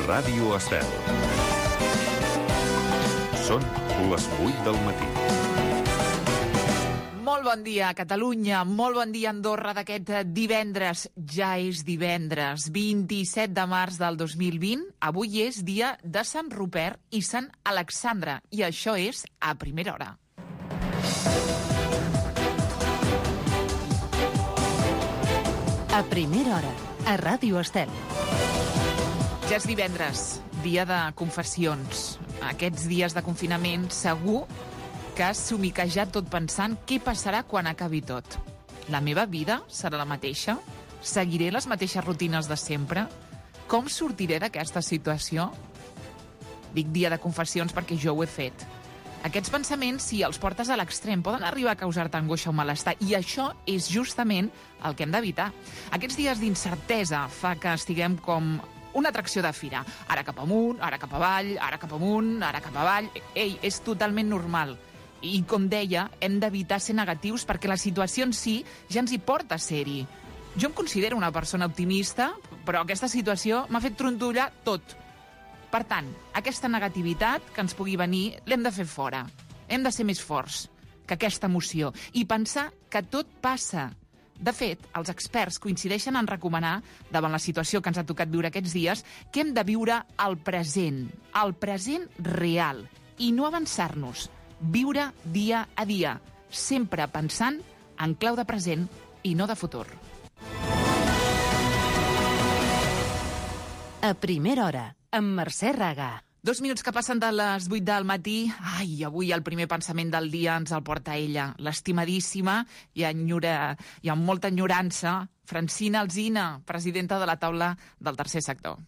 Ràdio Estel. Són les 8 del matí. Molt bon dia, Catalunya. Molt bon dia, Andorra, d'aquest divendres. Ja és divendres, 27 de març del 2020. Avui és dia de Sant Rupert i Sant Alexandre. I això és a primera hora. A primera hora, a Ràdio Estel. Ja és divendres, dia de confessions. Aquests dies de confinament segur que has somiquejat tot pensant què passarà quan acabi tot. La meva vida serà la mateixa? Seguiré les mateixes rutines de sempre? Com sortiré d'aquesta situació? Dic dia de confessions perquè jo ho he fet. Aquests pensaments, si els portes a l'extrem, poden arribar a causar-te angoixa o malestar, i això és justament el que hem d'evitar. Aquests dies d'incertesa fa que estiguem com una atracció de fira. Ara cap amunt, ara cap avall, ara cap amunt, ara cap avall. Ei, és totalment normal. I, com deia, hem d'evitar ser negatius perquè la situació en si ja ens hi porta a ser-hi. Jo em considero una persona optimista, però aquesta situació m'ha fet trontollar tot. Per tant, aquesta negativitat que ens pugui venir l'hem de fer fora. Hem de ser més forts que aquesta emoció i pensar que tot passa. De fet, els experts coincideixen en recomanar, davant la situació que ens ha tocat viure aquests dies, que hem de viure el present real, i no avançar-nos. Viure dia a dia, sempre pensant en clau de present i no de futur. A primera hora, amb Mercè Raga. 2 minuts que passen de les 8 del matí. Ai, avui el primer pensament del dia ens el porta ella, l'estimadíssima i amb molta enyorança, Francina Alsina, presidenta de la taula del tercer sector.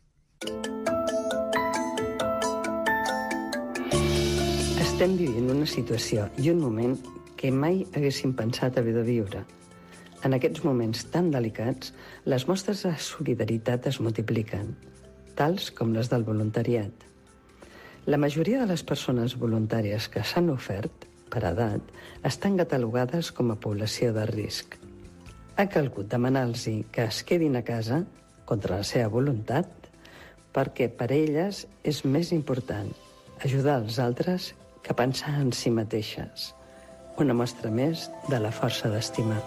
Estem vivint una situació i un moment que mai haguéssim pensat haver de viure. En aquests moments tan delicats, les mostres de solidaritat es multipliquen, tals com les del voluntariat. La majoria de les persones voluntàries que s'han ofert, per edat, estan catalogades com a població de risc. Ha calgut demanar-los que es quedin a casa, contra la seva voluntat, perquè per elles és més important ajudar els altres que pensar en si mateixes. Una mostra més de la força d'estimar.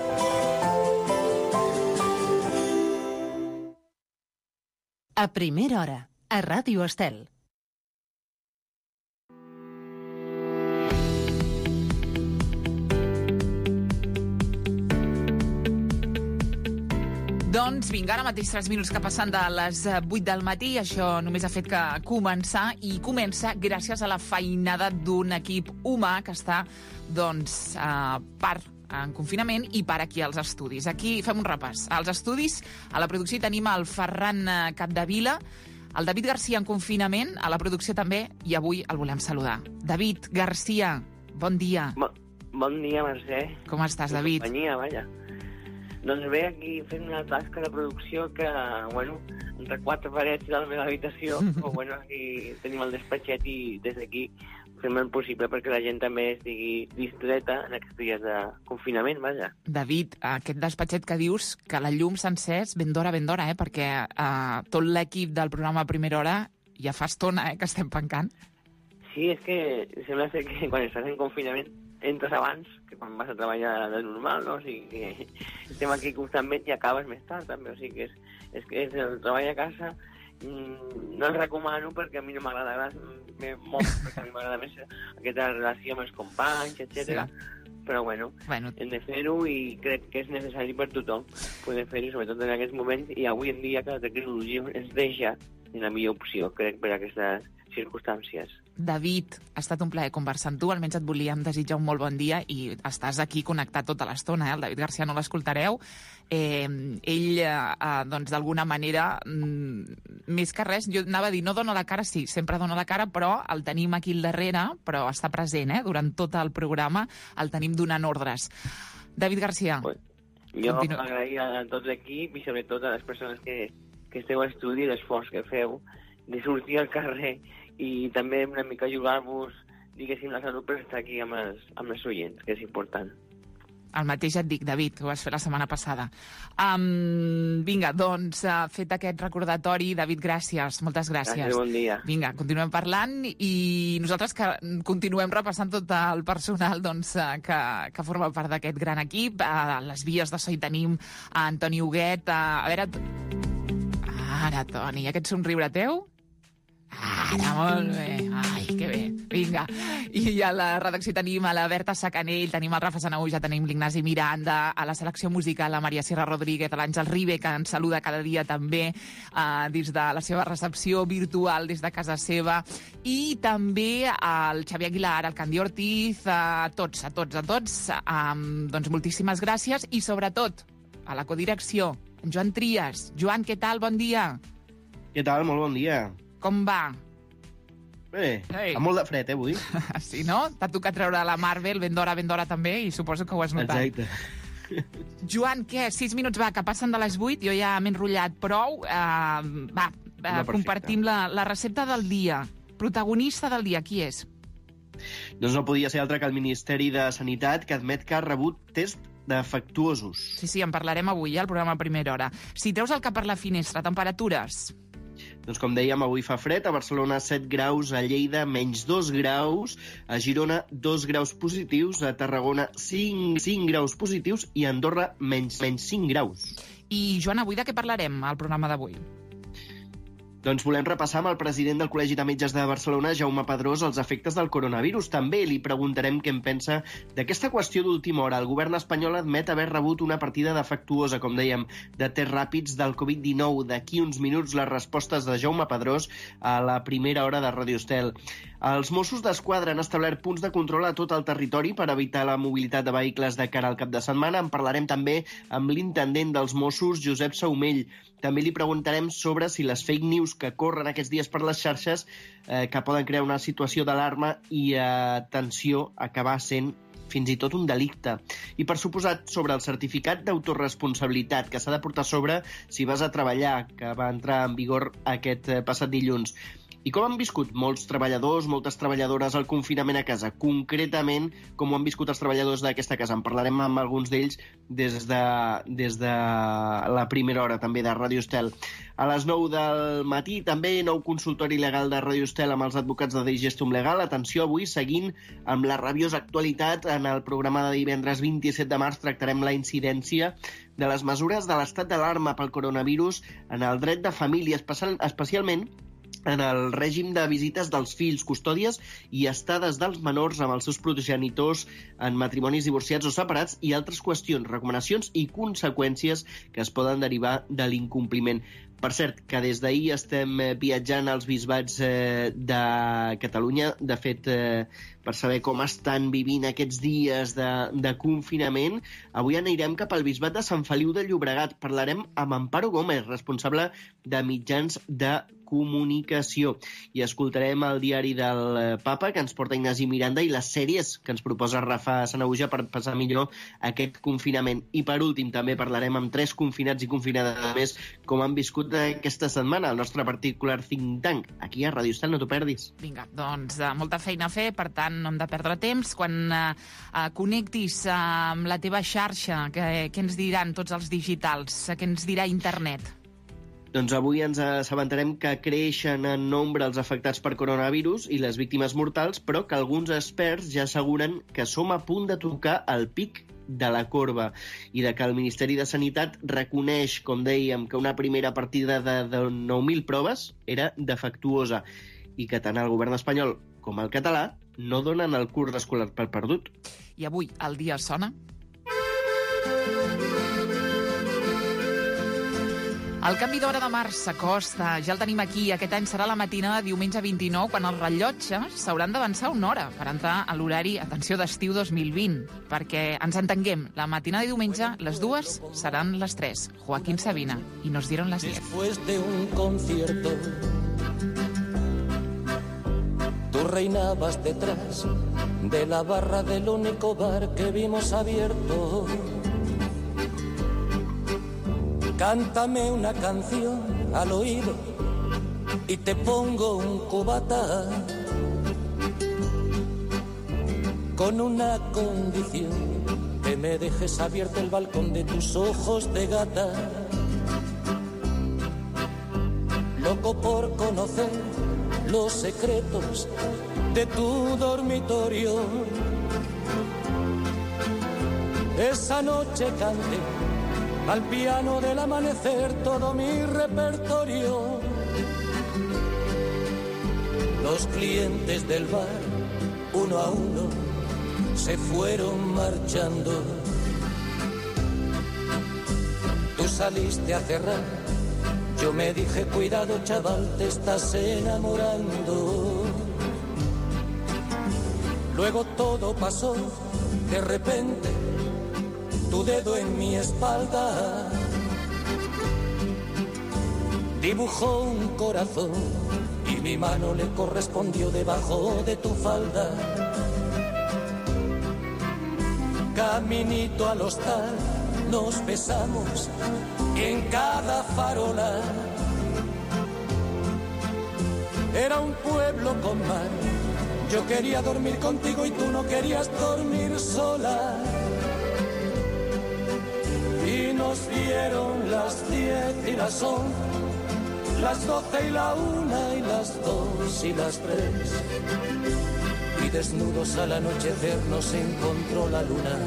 A primera hora, a Ràdio Estel. Doncs vinga, ara mateix 3 minuts que passen de les 8 del matí. Això només ha fet que començar, i comença gràcies a la feinada d'un equip humà que està, doncs, en confinament i per aquí als estudis. Aquí fem un repàs. Als estudis, a la producció, tenim el Ferran Capdevila, el David Garcia en confinament, a la producció també, i avui el volem saludar. David Garcia, bon dia. Bon dia, Mercè. Com estàs, David? Companyia, vaja. Doncs bé, aquí fent una tasca de producció que, bueno, entre 4 parets de la meva habitació, però bueno, aquí tenim el despatxet i des d'aquí fem el possible perquè la gent també estigui distreta en aquests dies de confinament, vaja. David, aquest despatxet que dius que la llum s'ha encès ben d'hora, perquè tot l'equip del programa a primera hora ja fa estona que estem pencant. Sí, és que sembla ser que quan estàs en confinament entres abans que quan vas a treballar de normal, no? O sigui que estem aquí constantment i acabes més tard, també. O sigui que és el treball a casa no el recomano perquè a mi no m'agrada molt, perquè a mi m'agrada més aquesta relació amb els companys, etc. Sí. Però bueno, hem de fer-ho i crec que és necessari per tothom poder fer-ho, sobretot en aquests moments, i avui en dia que la tecnologia ens deixa en la millor opció, crec, per aquestes circumstàncies. David, ha estat un plaer conversar amb tu, almenys et volíem desitjar un molt bon dia i estàs aquí connectat tota l'estona, el David Garcia no l'escoltareu. Ell, doncs, d'alguna manera, més que res, jo anava a dir, no dona la cara, sí, sempre dona la cara, però el tenim aquí al darrere, però està present, durant tot el programa, el tenim donant ordres. David Garcia. Jo m'agraïa a tot l'equip i sobretot a les persones que esteu a estudi, l'esforç que feu de sortir al carrer i també una mica jugar-vos, diguéssim, la salut per estar aquí amb els oients, que és important. El mateix et dic, David, que ho vas fer la setmana passada. Vinga, doncs, fet aquest recordatori, David, gràcies, moltes gràcies. Gràcies, bon dia. Vinga, continuem parlant i nosaltres que continuem repassant tot el personal doncs, que forma part d'aquest gran equip. A les vies de so hi tenim a Antoni Huguet. A veure... Ara, Toni, aquest somriure teu? Ara, molt bé. Ai, que bé. Vinga. I a la redacció tenim a la Berta Sacanell, tenim el Rafa Sanahuja, tenim l'Ignasi Miranda, a la selecció musical la Maria Sierra Rodríguez, a l'Àngel Ribe, que ens saluda cada dia també dins de la seva recepció virtual des de casa seva, i també al Xavier Aguilar, al Candy Ortiz, a tots. Doncs moltíssimes gràcies i, sobretot, a la codirecció, en Joan Trias. Joan, què tal? Bon dia. Què tal? Molt bon dia. Com va? Bé, amb molt de fred, avui. Sí, no? T'ha tocat treure la Marvel, ben d'hora també, i suposo que ho has notat. Exacte. Joan, què? 6 minuts, va, que passen de les 8, jo ja m'he enrotllat prou. Compartim la recepta del dia. Protagonista del dia, qui és? Doncs no podia ser altre que el Ministeri de Sanitat, que admet que ha rebut test defectuosos. Sí, en parlarem avui, al programa Primera Hora. Si treus el cap per la finestra, temperatures... Doncs com dèiem, avui fa fred, a Barcelona 7 graus, a Lleida menys 2 graus, a Girona 2 graus positius, a Tarragona 5 graus positius i a Andorra menys 5 graus. I, Joan, avui de què parlarem al programa d'avui? Doncs volem repassar amb el president del Col·legi de Metges de Barcelona, Jaume Padrós, els efectes del coronavirus. També li preguntarem què en pensa d'aquesta qüestió d'última hora. El govern espanyol admet haver rebut una partida defectuosa, com dèiem, de tests ràpids del Covid-19. D'aquí uns minuts les respostes de Jaume Padrós a la primera hora de Radio Estel. Els Mossos d'Esquadra han establert punts de control a tot el territori per evitar la mobilitat de vehicles de cara al cap de setmana. En parlarem també amb l'intendent dels Mossos, Josep Saumell. També li preguntarem sobre si les fake news que corren aquests dies per les xarxes que poden crear una situació d'alarma i, atenció, acabar sent fins i tot un delicte. I, per suposat, sobre el certificat d'autoresponsabilitat que s'ha de portar sobre si vas a treballar, que va entrar en vigor aquest passat dilluns. I com han viscut molts treballadors, moltes treballadores el confinament a casa? Concretament, com ho han viscut els treballadors d'aquesta casa? En parlarem amb alguns d'ells des de la primera hora, també, de Radio Estel. A les 9 del matí, també, nou consultori legal de Radio Estel amb els advocats de Digestum Legal. Atenció, avui, seguint amb la rabiosa actualitat, en el programa de divendres 27 de març tractarem la incidència de les mesures de l'estat d'alarma pel coronavirus en el dret de família, especialment en el règim de visites dels fills, custòdies i estades dels menors amb els seus progenitors en matrimonis divorciats o separats i altres qüestions, recomanacions i conseqüències que es poden derivar de l'incompliment. Per cert, que des d'ahir estem viatjant als bisbats de Catalunya, de fet, per saber com estan vivint aquests dies de confinament. Avui anirem cap al bisbat de Sant Feliu de Llobregat. Parlarem amb Amparo Gómez, responsable de mitjans de comunicació. I escoltarem el diari del Papa, que ens porta Ignasi Miranda, i les sèries que ens proposa Rafa Sanahuja per passar millor aquest confinament. I per últim també parlarem amb 3 confinats i confinades més com han viscut aquesta setmana el nostre particular think tank. Aquí a Radio Estel, no t'ho perdis. Vinga, doncs molta feina a fer, per tant no hem de perdre temps. Quan connectis amb la teva xarxa, què ens diran tots els digitals? Què ens dirà internet? Doncs avui ens assabentarem que creixen en nombre els afectats per coronavirus i les víctimes mortals, però que alguns experts ja asseguren que som a punt de tocar el pic de la corba i de que el Ministeri de Sanitat reconeix, com dèiem, que una primera partida de 9.000 proves era defectuosa i que tant el govern espanyol com el català no donen el curs escolar per perdut. I avui el dia sona? El canvi d'hora de març s'acosta, ja el tenim aquí. Aquest any serà la matinada de diumenge 29, quan els rellotges s'hauran d'avançar una hora per entrar a l'horari, atenció, d'estiu 2020. Perquè ens entenguem, la matinada de diumenge, les 2 seran les 3. Joaquín Sabina, y nos dieron las 10. Después de un concierto, tú reinabas detrás de la barra del único bar que vimos abierto. Cántame una canción al oído y te pongo un cubata con una condición, que que me dejes abierto el balcón de tus ojos de gata. Loco por conocer los secretos de tu dormitorio. Esa noche canté al piano del amanecer todo mi repertorio. Los clientes del bar, uno a uno, se fueron marchando. Tú saliste a cerrar, yo me dije, cuidado chaval, te estás enamorando. Luego todo pasó, de repente, tu dedo en mi espalda dibujó un corazón y mi mano le correspondió debajo de tu falda. Caminito al hostal nos besamos en cada farola. Era un pueblo con mar, yo quería dormir contigo y tú no querías dormir sola. Y nos dieron las 10 y las 11, las 12 y la 1 y las 2 y las 3. Y desnudos al anochecer nos encontró la luna.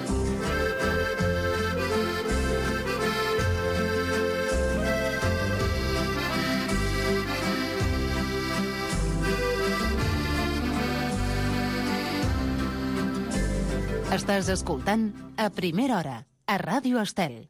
Estàs escoltant A Primera Hora, a Ràdio Estel.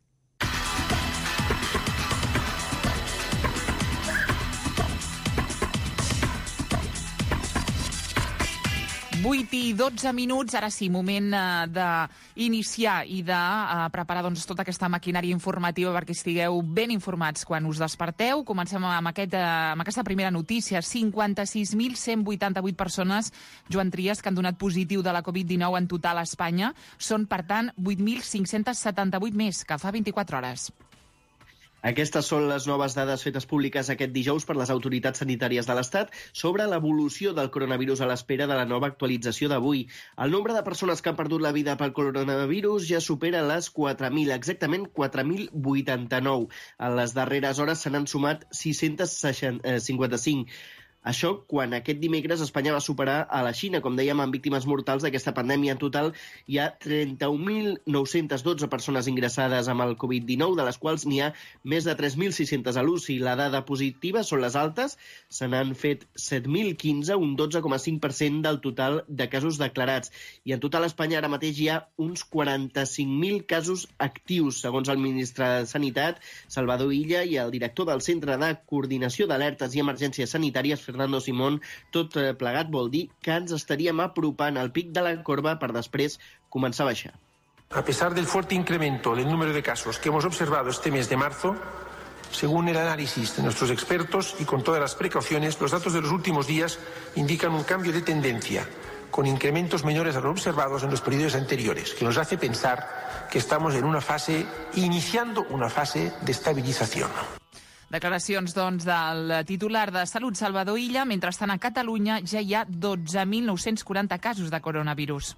Vuit i 12 minuts, ara sí, moment d'iniciar i de preparar tota aquesta maquinària informativa perquè estigueu ben informats quan us desperteu. Comencem amb aquesta primera notícia. 56.188 persones, Joan Trias, que han donat positiu de la Covid-19 en total a Espanya. Són, per tant, 8.578 més que fa 24 hores. Aquestes són les noves dades fetes públiques aquest dijous per les autoritats sanitàries de l'Estat sobre l'evolució del coronavirus a l'espera de la nova actualització d'avui. El nombre de persones que han perdut la vida pel coronavirus ja supera les 4.000, exactament 4.089. En les darreres hores se n'han sumat 655. Això quan aquest dimecres Espanya va superar a la Xina, com dèiem, amb víctimes mortals d'aquesta pandèmia. En total hi ha 31.912 persones ingressades amb el Covid-19, de les quals n'hi ha més de 3.600 a l'UCI. La dada positiva són les altes, se n'han fet 7.015, un 12,5% del total de casos declarats. I en total a Espanya ara mateix hi ha uns 45.000 casos actius, segons el ministre de Sanitat, Salvador Illa, i el director del Centre de Coordinació d'Alertes i Emergències Sanitàries, Fernando Simón. Tot plegat vol dir que ens estaríem apropant al pic de la corba per després començar a baixar. A pesar del fuerte incremento del número de casos que hemos observado este mes de marzo, según el análisis de nuestros expertos y con todas las precauciones, los datos de los últimos días indican un cambio de tendencia, con incrementos menores a los observados en los periodos anteriores, que nos hace pensar que estamos en iniciando una fase de estabilización. Declaracions, doncs, del titular de Salut, Salvador Illa. Mentrestant, a Catalunya ja hi ha 12.940 casos de coronavirus.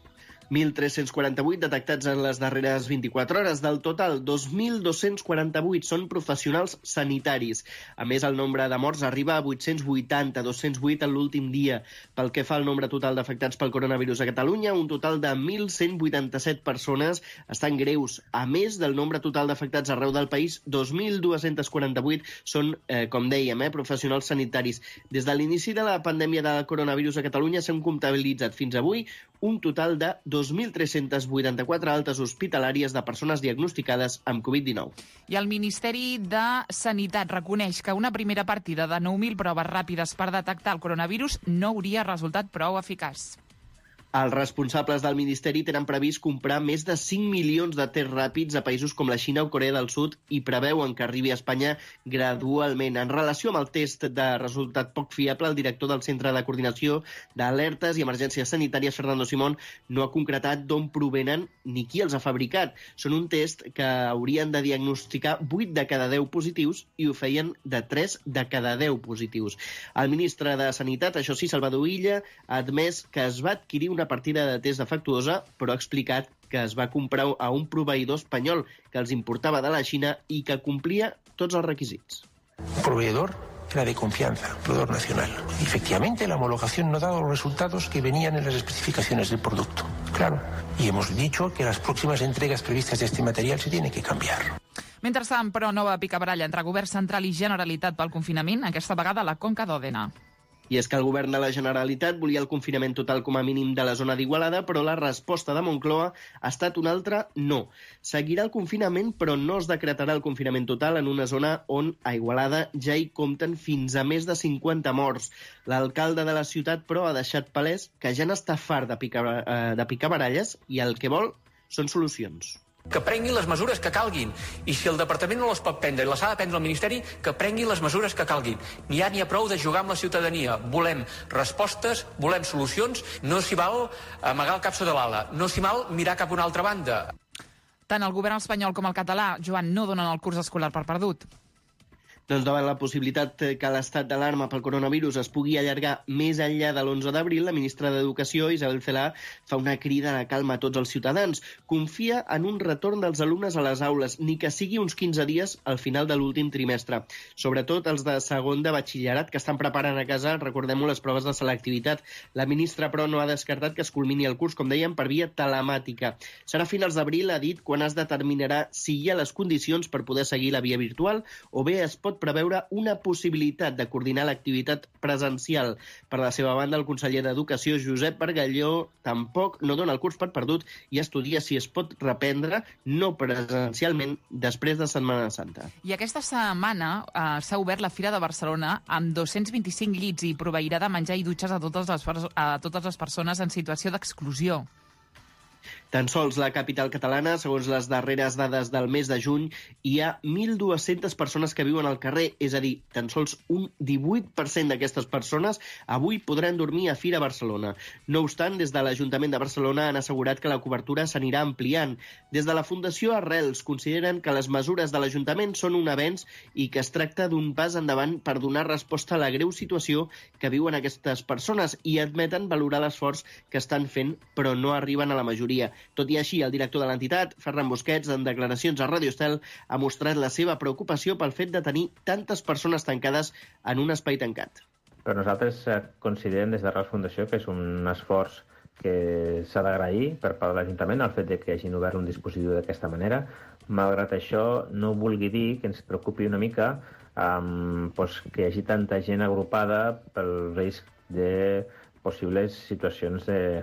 1.348 detectats en les darreres 24 hores. Del total, 2.248 són professionals sanitaris. A més, el nombre de morts arriba a 880, 208 en l'últim dia. Pel que fa al nombre total d'afectats pel coronavirus a Catalunya, un total de 1.187 persones estan greus. A més del nombre total d'afectats arreu del país, 2.248 són, com dèiem, professionals sanitaris. Des de l'inici de la pandèmia del coronavirus a Catalunya s'han comptabilitzat fins avui un total de 2.384 altes hospitalàries de persones diagnosticades amb Covid-19. I el Ministeri de Sanitat reconeix que una primera partida de 9.000 proves ràpides per detectar el coronavirus no hauria resultat prou eficaç. Els responsables del Ministeri tenen previst comprar més de 5 milions de tests ràpids a països com la Xina o Corea del Sud i preveuen que arribi a Espanya gradualment. En relació amb el test de resultat poc fiable, el director del Centre de Coordinació d'Alertes i Emergències Sanitàries, Fernando Simón, no ha concretat d'on provenen ni qui els ha fabricat. Són un test que haurien de diagnosticar 8 de cada 10 positius i ho feien de 3 de cada 10 positius. El ministre de Sanitat, això sí, Salvador Illa, ha admès que es va adquirir una partida de test defectuosa, però ha explicat que es va comprar a un proveïdor espanyol que els importava de la Xina i que complia tots els requisits. Proveedor era de confianza, proveedor nacional. Efectivamente, la homologación no ha dado los resultados que venían en las especificaciones del producto. Claro. Y hemos dicho que las próximas entregas previstas de este material se tienen que cambiar. Mentrestant, però, nova picabaralla entre govern central i Generalitat pel confinament, aquesta vegada a la Conca d'Òdena. I és que el govern de la Generalitat volia el confinament total com a mínim de la zona d'Igualada, però la resposta de Moncloa ha estat una altra no. Seguirà el confinament, però no es decretarà el confinament total en una zona on a Igualada ja hi compten fins a més de 50 morts. L'alcalde de la ciutat, però, ha deixat palès que ja n'està fart de picar baralles i el que vol són solucions. Que prenguin les mesures que calguin. I si el departament no les pot prendre i les ha de prendre el Ministeri, que prenguin les mesures que calguin. N'hi ha prou de jugar amb la ciutadania. Volem respostes, volem solucions. No s'hi val amagar el cap sota l'ala. No s'hi val mirar cap a una altra banda. Tant el govern espanyol com el català, Joan, no donen el curs escolar per perdut. Doncs davant la possibilitat que l'estat d'alarma pel coronavirus es pugui allargar més enllà de l'11 d'abril, la ministra d'Educació, Isabel Celaá, fa una crida de calma a tots els ciutadans. Confia en un retorn dels alumnes a les aules, ni que sigui uns 15 dies al final de l'últim trimestre. Sobretot els de segon de batxillerat que estan preparant a casa, recordem-ho, les proves de selectivitat. La ministra, però, no ha descartat que es culmini el curs, com dèiem, per via telemàtica. Serà a finals d'abril, ha dit, quan es determinarà si hi ha les condicions per poder seguir la via virtual o bé es pot preveure una possibilitat de coordinar l'activitat presencial. Per la seva banda, el conseller d'Educació, Josep Bargalló, tampoc no dona el curs per perdut i estudia si es pot reprendre, no presencialment, després de Setmana Santa. I aquesta setmana s'ha obert la Fira de Barcelona amb 225 llits i proveirà de menjar i dutxes a totes les persones en situació d'exclusió. Tan sols la capital catalana, segons les darreres dades del mes de juny, hi ha 1.200 persones que viuen al carrer, és a dir, tan sols un 18% d'aquestes persones avui podran dormir a Fira Barcelona. No obstant, des de l'Ajuntament de Barcelona han assegurat que la cobertura s'anirà ampliant. Des de la Fundació Arrels consideren que les mesures de l'Ajuntament són un avenç i que es tracta d'un pas endavant per donar resposta a la greu situació que viuen aquestes persones i admeten valorar l'esforç que estan fent, però no arriben a la majoria. Tot i així, el director de l'entitat, Ferran Busquets, en declaracions a Radio Estel, ha mostrat la seva preocupació pel fet de tenir tantes persones tancades en un espai tancat. Però nosaltres considerem des de Arrels Fundació que és un esforç que s'ha d'agrair per part de l'Ajuntament el fet de que hagin obert un dispositiu d'aquesta manera. Malgrat això, no vulgui dir que ens preocupi una mica que hi hagi tanta gent agrupada pel risc de possibles situacions de...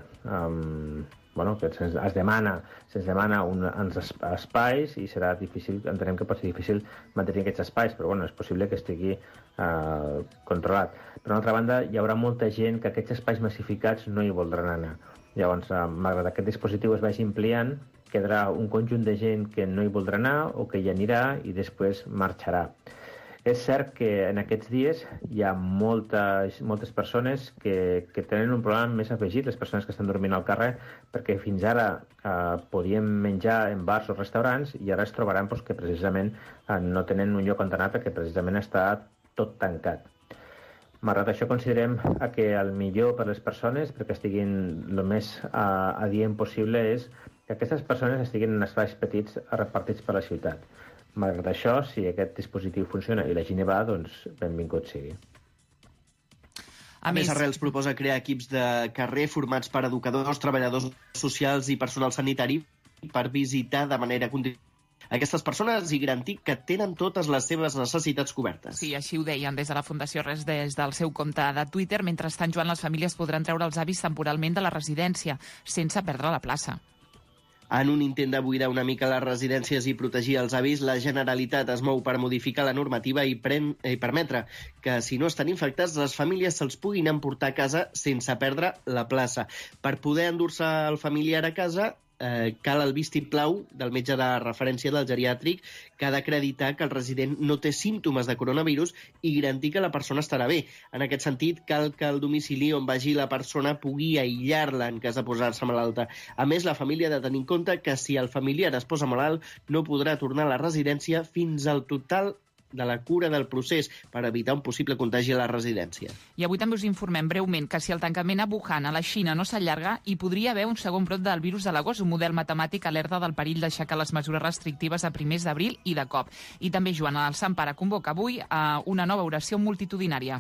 que se'ns demana uns espais i serà difícil, entenem que pot ser difícil mantenir aquests espais, però és possible que estigui controlat. Per una altra banda, hi haurà molta gent que aquests espais massificats no hi voldran anar. Llavors, malgrat aquest dispositiu es vagi ampliant, quedarà un conjunt de gent que no hi voldrà anar o que hi anirà i després marxarà. És cert que en aquests dies hi ha moltes persones que tenen un problema més afegit, les persones que estan dormint al carrer, perquè fins ara podien menjar en bars o restaurants i ara es trobaran que precisament no tenen un lloc on anar perquè precisament està tot tancat. Malgrat això, considerem que el millor per les persones, perquè estiguin el més adient possible, és que aquestes persones estiguin en espais petits repartits per la ciutat. Malgrat això, si aquest dispositiu funciona i la gent hi va, doncs benvingut sigui. A més, Arrels proposa crear equips de carrer formats per educadors, treballadors socials i personal sanitari per visitar de manera continua aquestes persones i garantir que tenen totes les seves necessitats cobertes. Sí, així ho deien des de la Fundació Arrels des del seu compte de Twitter. Mentrestant, Joan, les famílies podran treure els avis temporalment de la residència sense perdre la plaça. En un intent de buidar una mica les residències i protegir els avis, la Generalitat es mou per modificar la normativa i permetre que, si no estan infectats, les famílies se'ls puguin emportar a casa sense perdre la plaça. Per poder endur-se el familiar a casa, cal el vistiplau del metge de referència del geriàtric que ha d'acreditar que el resident no té símptomes de coronavirus i garantir que la persona estarà bé. En aquest sentit, cal que el domicili on vagi la persona pugui aïllar-la en cas de posar-se malalta. A més, la família ha de tenir en compte que si el familiar es posa malalt no podrà tornar a la residència fins al total la cura del procés per evitar un possible contagi a la residència. I avui també us informem breument que si el tancament a Wuhan, a la Xina, no s'allarga, hi podria haver un segon brot del virus de l'agost. Un model matemàtic alerta del perill d'aixecar les mesures restrictives a primers d'abril i de cop. I també Joana del Sant Pare convoca avui a una nova oració multitudinària.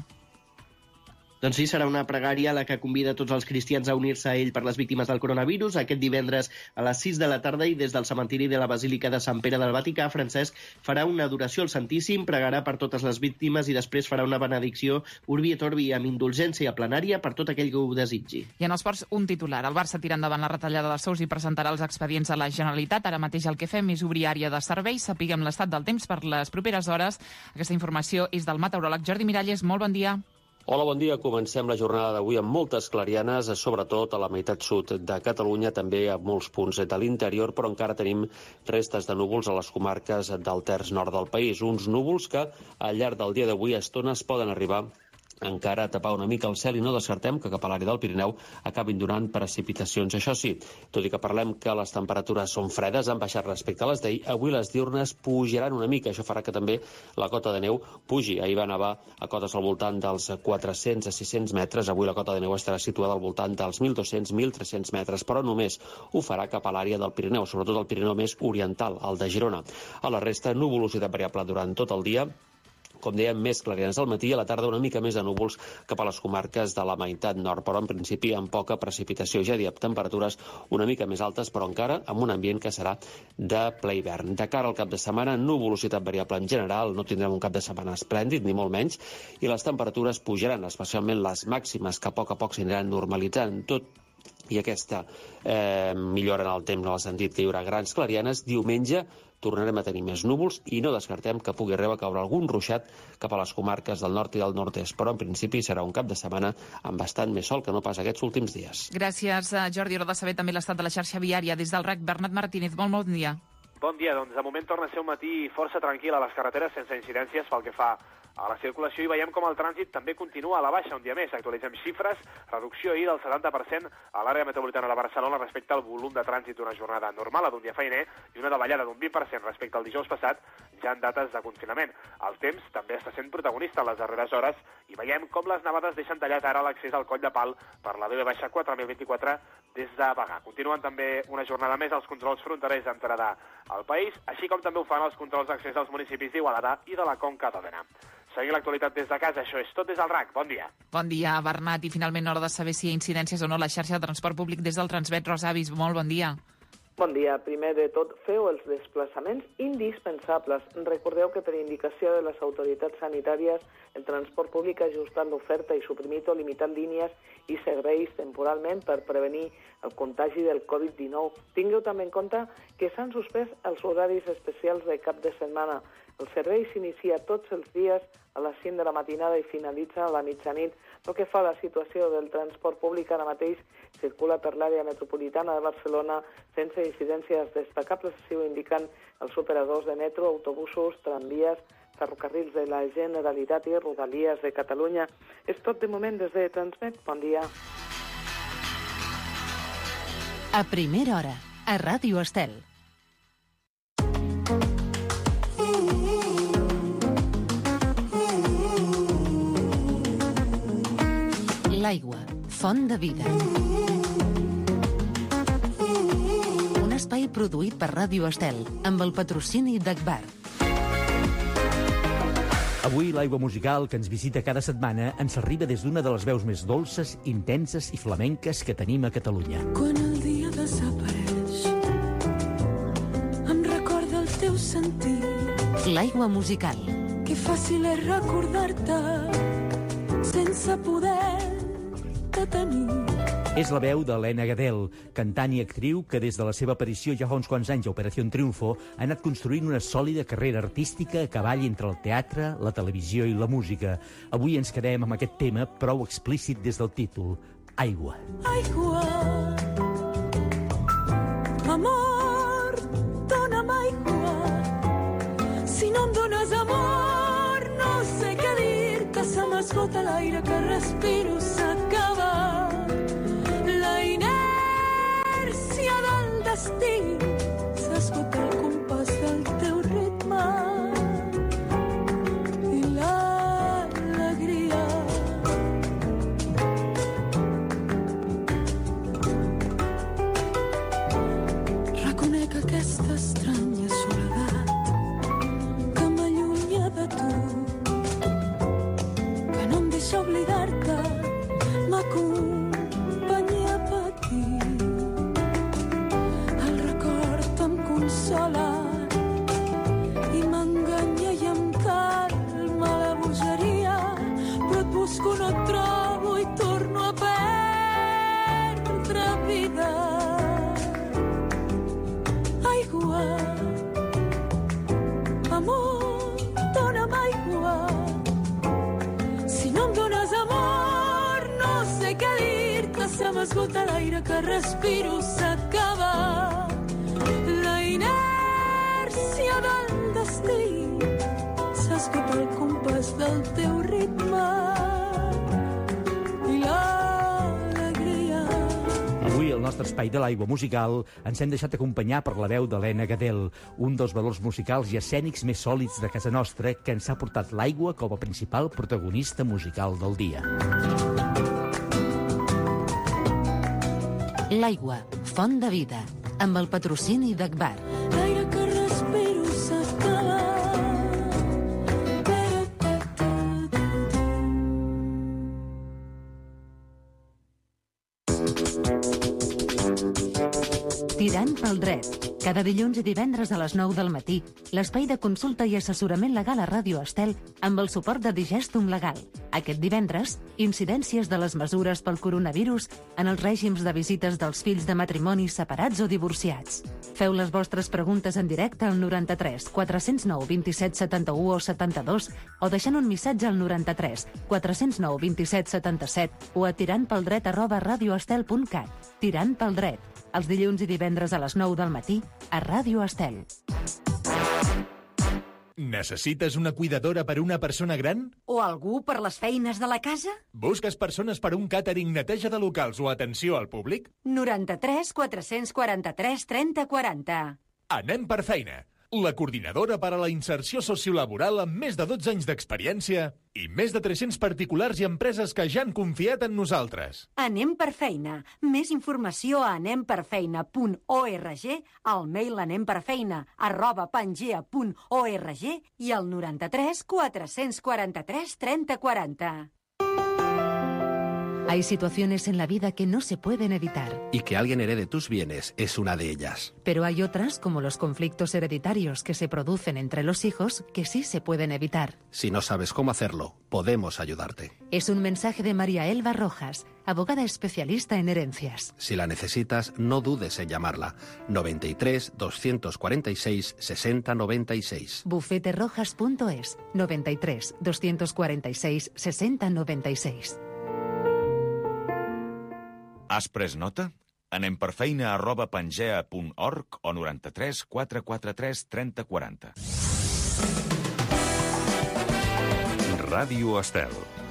Doncs sí, serà una pregària la que convida tots els cristians a unir-se a ell per les víctimes del coronavirus. Aquest divendres a les 6 de la tarda i des del cementiri de la Basílica de Sant Pere del Vaticà, Francesc farà una adoració al Santíssim, pregarà per totes les víctimes i després farà una benedicció Urbi et Orbi amb indulgència plenària per tot aquell que ho desitgi. I en esports, un titular. El Barça tira endavant la retallada dels sous i presentarà els expedients a la Generalitat. Ara mateix el que fem és obrir àrea de serveis. Sapiguem l'estat del temps per les properes hores. Aquesta informació és del meteoròleg Jordi Miralles. Molt bon dia. Hola, bon dia. Comencem la jornada d'avui amb moltes clarianes, sobretot a la meitat sud de Catalunya, també a molts punts de l'interior, però encara tenim restes de núvols a les comarques del terç nord del país. Uns núvols que al llarg del dia d'avui a estones poden arribar encara a tapar una mica el cel i no descartem que cap a l'àrea del Pirineu acabin donant precipitacions. Això sí, tot i que parlem que les temperatures són fredes, han baixat respecte a les d'ahir, avui les diürnes pujaran una mica. Això farà que també la cota de neu pugi. Ahir va nevar a cotes al voltant dels 400 a 600 metres. Avui la cota de neu estarà situada al voltant dels 1.200-1.300 metres, però només ho farà cap a l'àrea del Pirineu, sobretot el Pirineu més oriental, el de Girona. A la resta, nuvolositat variable durant tot el dia. Com dèiem, més clarianes al matí, a la tarda una mica més de núvols cap a les comarques de la meitat nord, però en principi amb poca precipitació. Ja diem, temperatures una mica més altes, però encara amb un ambient que serà de ple hivern. De cara al cap de setmana, nuvolositat variable en general, no tindrem un cap de setmana esplèndid, ni molt menys, i les temperatures pujaran, especialment les màximes, que a poc s'aniran normalitzant. Tot i aquesta millora en el temps, en el sentit que hi haurà grans clarianes. Diumenge tornarem a tenir més núvols i no descartem que pugui arribar a caure algun ruixat cap a les comarques del nord i del nord-est, però en principi serà un cap de setmana amb bastant més sol que no pas aquests últims dies. Gràcies, Jordi. Hora de saber també l'estat de la xarxa viària. Des del RAC, Bernat Martínez, molt bon dia. Bon dia, doncs de moment torna a ser un matí força tranquil a les carreteres, sense incidències pel que fa a la circulació, i veiem com el trànsit també continua a la baixa un dia més. Actualitzem xifres, reducció ahir del 70% a l'àrea metropolitana de Barcelona respecte al volum de trànsit d'una jornada normal, d'un dia feiner, i una davallada d'un 20% respecte al dijous passat, ja en dates de confinament. El temps també està sent protagonista en les darreres hores i veiem com les nevades deixen tallat ara l'accés al Coll de Pal per la B/4024 des de Bagà. Continuen també una jornada més els controls fronterers d'entrada al país, així com també ho fan els controls d'accés als municipis d'Igualada i de la Conca d'Òdena. Seguir l'actualitat des de casa, això és tot des del RAC. Bon dia. Bon dia, Bernat. I finalment hora de saber si hi ha incidències o no a la xarxa de transport públic des del Transmet. Rosa Avis, molt bon dia. Bon dia. Primer de tot, feu els desplaçaments indispensables. Recordeu que per indicació de les autoritats sanitàries el transport públic ha ajustat l'oferta i suprimit o limitat línies i serveis temporalment per prevenir el contagi del Covid-19. Tingueu també en compte que s'han suspès els horaris especials de cap de setmana. El servei s'inicia tots els dies a les 5 de la matinada i finalitza a la mitjanit. Pel que fa a la situació del transport públic, ara mateix circula per l'àrea metropolitana de Barcelona sense incidències destacables, així ho indiquen els operadors de metro, autobusos, tramvies, ferrocarrils de la Generalitat i Rodalies de Catalunya. És tot de moment des de Transmet. Bon dia. A primera hora, a Ràdio Estel. L'aigua, font de vida. Un espai produït per Ràdio Estel, amb el patrocini d'Agbar. Avui l'aigua musical que ens visita cada setmana ens arriba des d'una de les veus més dolces, intenses i flamenques que tenim a Catalunya. Quan el dia desapareix, em recorda el teu sentit. L'aigua musical. Que fàcil és recordar-te sense poder tenir. És la veu d'Helena Gadel, cantant i actriu que des de la seva aparició ja fa uns quants anys a Operació Triunfo ha anat construint una sòlida carrera artística a cavall entre el teatre, la televisió i la música. Avui ens quedem amb aquest tema prou explícit des del títol, Aigua. Aigua, amor, dona'm aigua. Si no em dones amor, no sé què dir, que se m'esgota l'aire que respiro, s'acaba. La inèrcia del destí s'esgota el compàs del teu ritme. busco no trobo i torno a perdre vida. Aigua, amor, dona'm aigua. Si no em dones amor, no sé què dir-te. Se m'esgota l'aire que respiro, s'acaba la inèrcia del destí. S'escapa el compàs del teu ritme i l'alegria. Avui, al nostre espai de l'aigua musical, ens hem deixat acompanyar per la veu d'Helena Gadel, un dels valors musicals i escènics més sòlids de casa nostra, que ens ha portat l'aigua com a principal protagonista musical del dia. L'aigua, font de vida, amb el patrocini d'Agbar. L'aire que respiro s'acaba. Tirant pel dret. Cada dilluns i divendres a les 9 del matí, l'espai de consulta i assessorament legal a Ràdio Estel amb el suport de Digestum Legal. Aquest divendres, incidències de les mesures pel coronavirus en els règims de visites dels fills de matrimonis separats o divorciats. Feu les vostres preguntes en directe al 93 409 27 71 o 72 o deixant un missatge al 93 409 27 77 o a tirantpeldret@radioestel.cat. Tirant pel dret. Els dilluns i divendres a les 9 del matí a Ràdio Estel. Necessites una cuidadora per una persona gran? O algú per les feines de la casa? Busques persones per un càtering, neteja de locals o atenció al públic? 93 443 30 40. Anem per feina. La coordinadora per a la inserció sociolaboral amb més de 12 anys d'experiència i més de 300 particulars i empreses que ja han confiat en nosaltres. Anem per feina. Més informació a anemperfeina.org, al mail anemperfeina@pangea.org i al 93 443 30 40. Hay situaciones en la vida que no se pueden evitar. Y que alguien herede tus bienes es una de ellas. Pero hay otras, como los conflictos hereditarios que se producen entre los hijos, que sí se pueden evitar. Si no sabes cómo hacerlo, podemos ayudarte. Es un mensaje de María Elba Rojas, abogada especialista en herencias. Si la necesitas, no dudes en llamarla. 93 246 60 96. Bufeterojas.es. 93 246 60 96. Has pres nota? Anem per feina@pangea.org o 93 443 30 40. Ràdio Estel.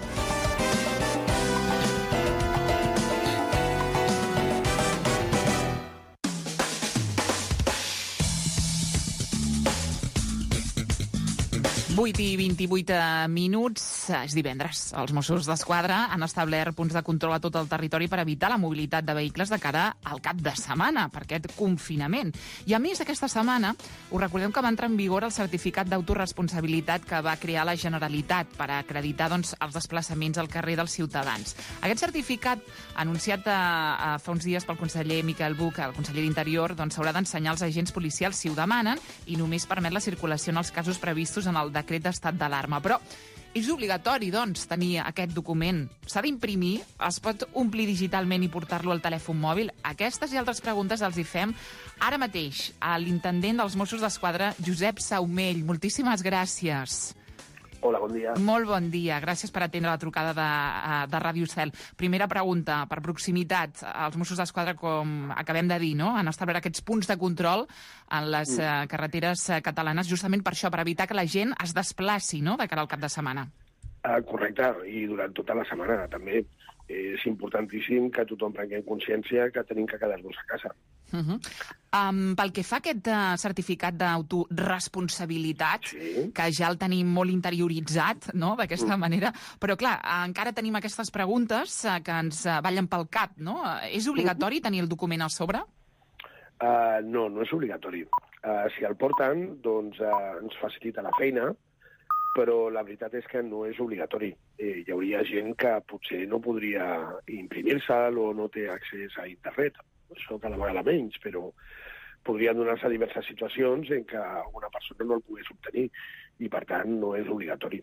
Vuit i 28 minuts, és divendres. Els Mossos d'Esquadra han establert punts de control a tot el territori per evitar la mobilitat de vehicles de cara al cap de setmana, per aquest confinament. I a més, aquesta setmana, us recordem que va entrar en vigor el certificat d'autoresponsabilitat que va crear la Generalitat per acreditar els desplaçaments al carrer dels ciutadans. Aquest certificat, anunciat fa uns dies pel conseller Miquel Buch, el conseller d'Interior, s'haurà d'ensenyar als agents policials si ho demanen i només permet la circulació en els casos previstos en el decret d'estat d'alarma. Però és obligatori, tenir aquest document. S'ha d'imprimir, es pot omplir digitalment i portar-lo al telèfon mòbil? Aquestes i altres preguntes els hi fem ara mateix a l'intendent dels Mossos d'Esquadra, Josep Saumell. Moltíssimes gràcies. Hola, bon dia. Molt bon dia. Gràcies per atendre la trucada de Ràdio Estel. Primera pregunta, per proximitat. Els Mossos d'Esquadra, com acabem de dir, han establert aquests punts de control en les carreteres catalanes, justament per això, per evitar que la gent es desplaci, de cara al cap de setmana. Correcte, i durant tota la setmana també. És importantíssim que tothom prengui consciència que tenim que quedar-nos a casa. Pel que fa a aquest certificat d'autoresponsabilitat, que ja el tenim molt interioritzat, d'aquesta manera, però clar, encara tenim aquestes preguntes que ens ballen pel cap, És obligatori tenir el document al sobre? No, no és obligatori. Si el porten, ens facilita la feina, però la veritat és que no és obligatori. Hi hauria gent que potser no podria imprimir-se'l o no té accés a internet. Això cada vegada menys, però podrien donar-se diverses situacions en què alguna persona no el pogués obtenir i, per tant, no és obligatori.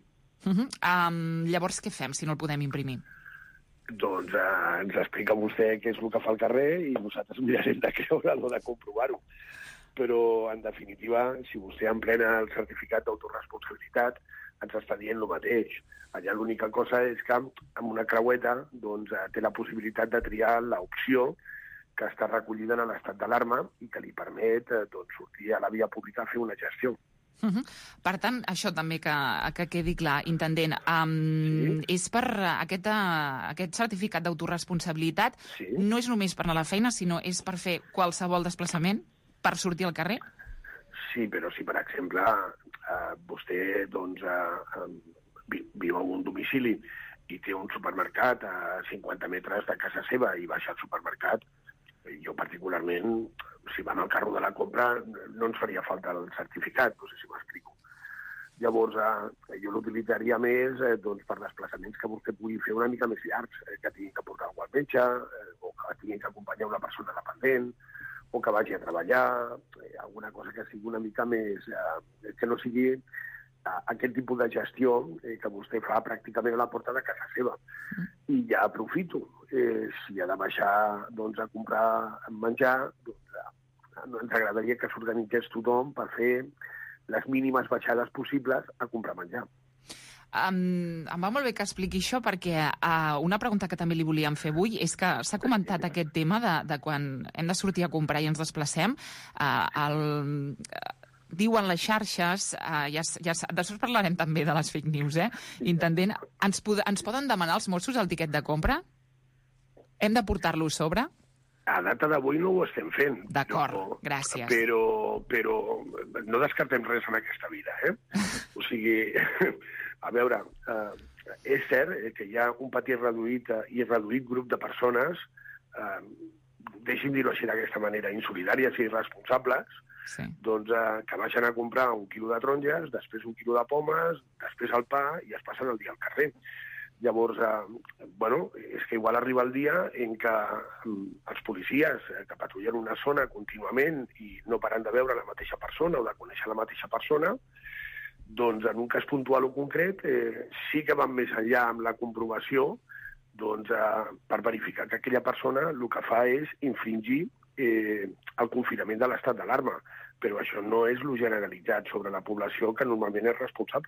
Llavors, què fem si no el podem imprimir? Doncs ens explica vostè què és el que fa al carrer i nosaltres mirarem de creure'l o de comprovar-ho. Però, en definitiva, si vostè emplena el certificat d'autoresponsabilitat, ens està dient el mateix. Allà l'única cosa és que amb una creueta té la possibilitat de triar l'opció que està recollida en l'estat d'alarma i que li permet sortir a la via pública a fer una gestió. Per tant, això també que quedi clar, intendent, és per aquest certificat d'autoresponsabilitat, no és només per anar a la feina, sinó és per fer qualsevol desplaçament, per sortir al carrer? Sí, però si, per exemple, vostè viu a un domicili i té un supermercat a 50 metres de casa seva i baixa al supermercat, jo particularment, si van al carro de la compra, no ens faria falta el certificat, no sé si m'explico. Llavors, jo l'utilitzaria més per desplaçaments que vostè pugui fer una mica més llargs, que tinguin que portar algú al metge, o que tinguin que acompanyar una persona dependent, o que vagi a treballar, alguna cosa que sigui una mica més... que no sigui aquest tipus de gestió que vostè fa pràcticament a la porta de casa seva. I ja aprofito. Si ha de baixar a comprar menjar, ens agradaria que s'organitzés tothom per fer les mínimes baixades possibles a comprar menjar. Em va molt bé que expliqui això perquè una pregunta que també li volíem fer avui és que s'ha comentat aquest tema de quan hem de sortir a comprar i ens desplacem. Diuen les xarxes, després parlarem també de les fake news, intendent, ens poden demanar els Mossos el tiquet de compra? Hem de portar-lo a sobre? A data d'avui no ho estem fent. D'acord, gràcies. Però no descartem res en aquesta vida, O sigui, a veure, és cert que hi ha un petit reduït grup de persones, deixi'm dir-ho així d'aquesta manera, insolidàries i irresponsables, que baixen a comprar 1 quilo de taronges, després 1 quilo de pomes, després el pa i es passen el dia al carrer. Llavors, és que igual arriba el dia en què els policies que patrullen una zona contínuament i no paren de veure la mateixa persona o de conèixer la mateixa persona, doncs en un cas puntual o concret sí que van més enllà amb la comprovació per verificar que aquella persona el que fa és infringir el confinament de l'estat d'alarma. Però això no és lo generalitzat sobre la població que normalment és responsable.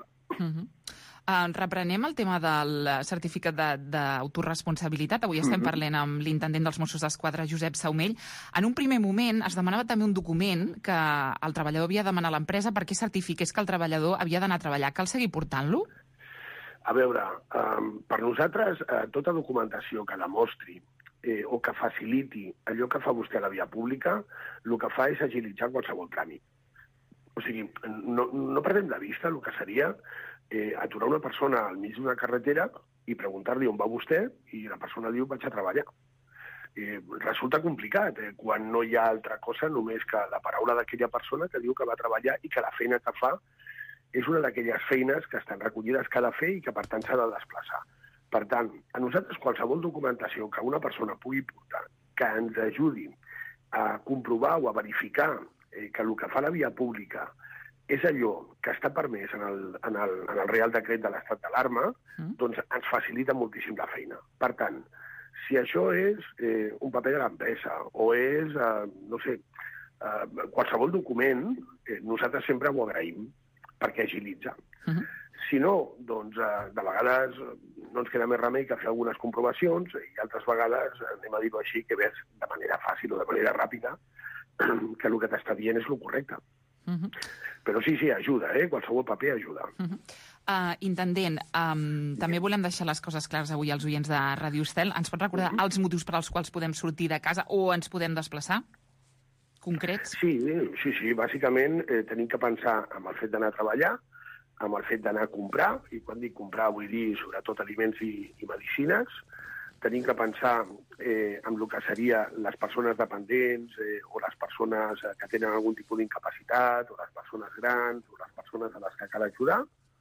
Reprenem el tema del certificat d'autoresponsabilitat. Avui estem parlant amb l'intendent dels Mossos d'Esquadra, Josep Saumell. En un primer moment es demanava també un document que el treballador havia de demanar a l'empresa perquè certifiqués que el treballador havia d'anar a treballar. Cal seguir portant-lo? A veure, per nosaltres, tota documentació que demostri o que faciliti allò que fa vostè a la via pública, el que fa és agilitzar qualsevol tràmit. O sigui, no perdem de vista el que seria aturar una persona al mig d'una carretera i preguntar-li on va vostè i la persona diu vaig a treballar. Resulta complicat quan no hi ha altra cosa només que la paraula d'aquella persona que diu que va a treballar i que la feina que fa és una d'aquelles feines que estan recollides que ha de fer i que per tant s'ha de desplaçar. Per tant, a nosaltres qualsevol documentació que una persona pugui portar que ens ajudi a comprovar o a verificar que el que fa la via pública és allò que està permès en el Real Decret de l'estat d'alarma, doncs ens facilita moltíssim la feina. Per tant, si això és un paper de l'empresa o és, no sé, qualsevol document, nosaltres sempre ho agraïm perquè agilitza. Si no, doncs de vegades no ens queda més remei que fer algunes comprovacions i altres vegades, anem a dir-ho així, que veus de manera fàcil o de manera ràpida que el que t'està dient és el correcte. Però sí, ajuda, qualsevol paper ajuda. Intendent, també volem deixar les coses clares avui als oients de Ràdio Estel. Ens pot recordar els motius per als quals podem sortir de casa o ens podem desplaçar? Concrets? Sí, bàsicament tenim que pensar en el fet d'anar a treballar, amb el fet d'anar a comprar, i quan dic comprar vull dir sobretot aliments i medicines. Tenim que pensar en el que serien les persones dependents o les persones que tenen algun tipus d'incapacitat, o les persones grans, o les persones a les que cal ajudar.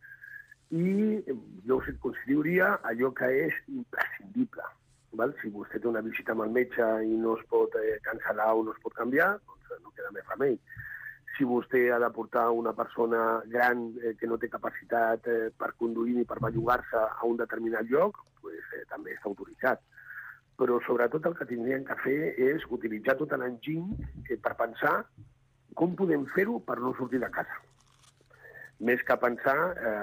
I jo circumscriuria allò que és imprescindible. Si vostè té una visita amb el metge i no es pot cancel·lar o no es pot canviar, doncs no queda més remei. si vostè ha de portar una persona gran que no té capacitat per conduir ni per bellugar-se a un determinat lloc, també està autoritzat. Però sobretot el que tindríem que fer és utilitzar tot l'enginy per pensar com podem fer-ho per no sortir de casa. Més que pensar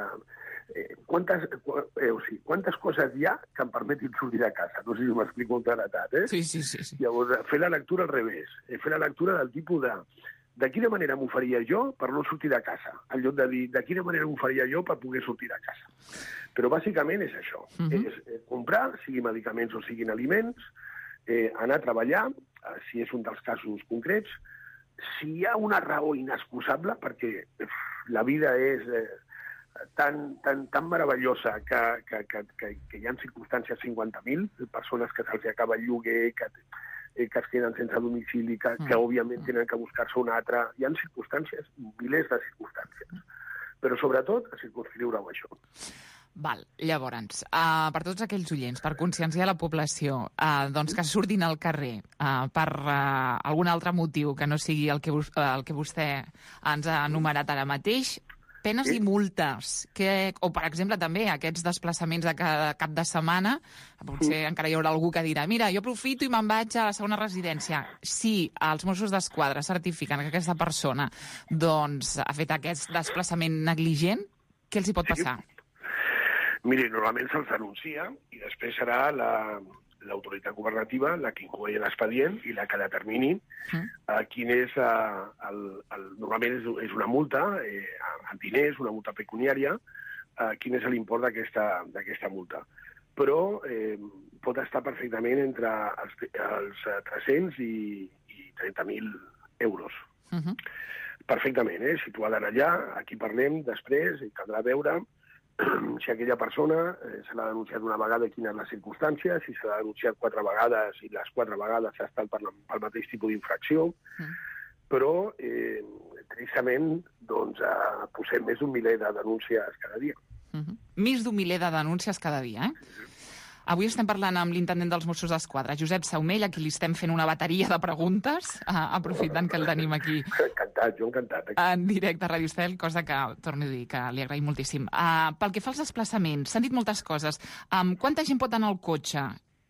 quantes coses hi ha que em permetin sortir de casa. No sé si m'explico amb claretat, eh? Sí. Llavors, fer la lectura al revés. Fer la lectura del tipus de quina manera m'ho faria jo per no sortir de casa, en lloc de dir de quina manera m'ho faria jo per poder sortir de casa. Però bàsicament és això, és comprar, sigui medicaments o siguin aliments, anar a treballar, si és un dels casos concrets, si hi ha una raó inexcusable, perquè la vida és tan meravellosa que hi ha circumstàncies 50.000, persones que se'ls acaba el lloguer, que es queden sense domicili, que òbviament tenen que buscar-se un altre. Hi ha circumstàncies, milers de circumstàncies. Però sobretot a circunscriure-ho a això. Val, llavors, per tots aquells oients, per conscienciar la població, doncs que surtin al carrer per algun altre motiu que no sigui el que vostè ens ha enumerat ara mateix, penes i multes, o per exemple també aquests desplaçaments de cada cap de setmana, potser encara hi haurà algú que dirà mira, jo aprofito i me'n vaig a la segona residència. Si els Mossos d'Esquadra certifiquen que aquesta persona doncs, ha fet aquest desplaçament negligent, què els hi pot passar? Miri, normalment se'ls denuncia i després serà l'autoritat governativa la que incoe l'expedient i la que determini quin és normalment és una multa en diners, una multa pecuniària, quin és l'import d'aquesta multa. Però pot estar perfectament entre els 300 i 30.000 euros. Perfectament, si tu has d'anar allà, aquí parlem després, i caldrà veure si aquella persona se l'ha denunciat una vegada i quina és la circumstància, si se l'ha denunciat 4 vegades i les 4 vegades ha estat pel mateix tipus d'infracció, però tristament posem més d'un miler de denúncies cada dia. Més d'un miler de denúncies cada dia, Avui estem parlant amb l'intendent dels Mossos d'Esquadra, Josep Saumell, a qui li estem fent una bateria de preguntes, aprofitant que el tenim aquí. Encantat, jo encantat. En directe a Radio Estel, cosa que, torno a dir, que li agraïm moltíssim. Pel que fa als desplaçaments, s'han dit moltes coses. Quanta gent pot anar al cotxe,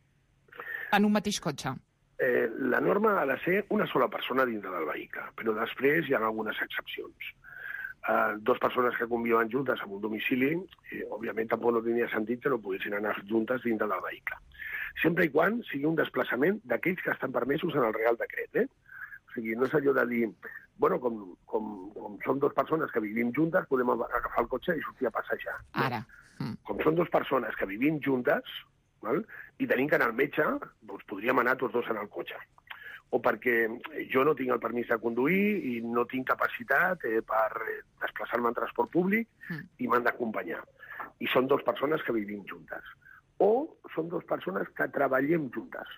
en un mateix cotxe? La norma ha de ser una sola persona dintre del vehicle, però després hi ha algunes excepcions. 2 persones que conviuen juntes en un domicili, òbviament tampoc no tenia sentit que no poguessin anar juntes dintre del vehicle. Sempre i quan sigui un desplaçament d'aquells que estan permesos en el Real Decret. O sigui, no és allò de dir, bueno, com som 2 persones que vivim juntes, podem agafar el cotxe i sortir a passejar. Ara. Com són 2 persones que vivim juntes, i tenim que anar al metge, doncs podríem anar tots 2 en el cotxe. O perquè jo no tinc el permís de conduir i no tinc capacitat per desplaçar-me en transport públic i m'han d'acompanyar. I són 2 persones que vivim juntes. O són 2 persones que treballem juntes.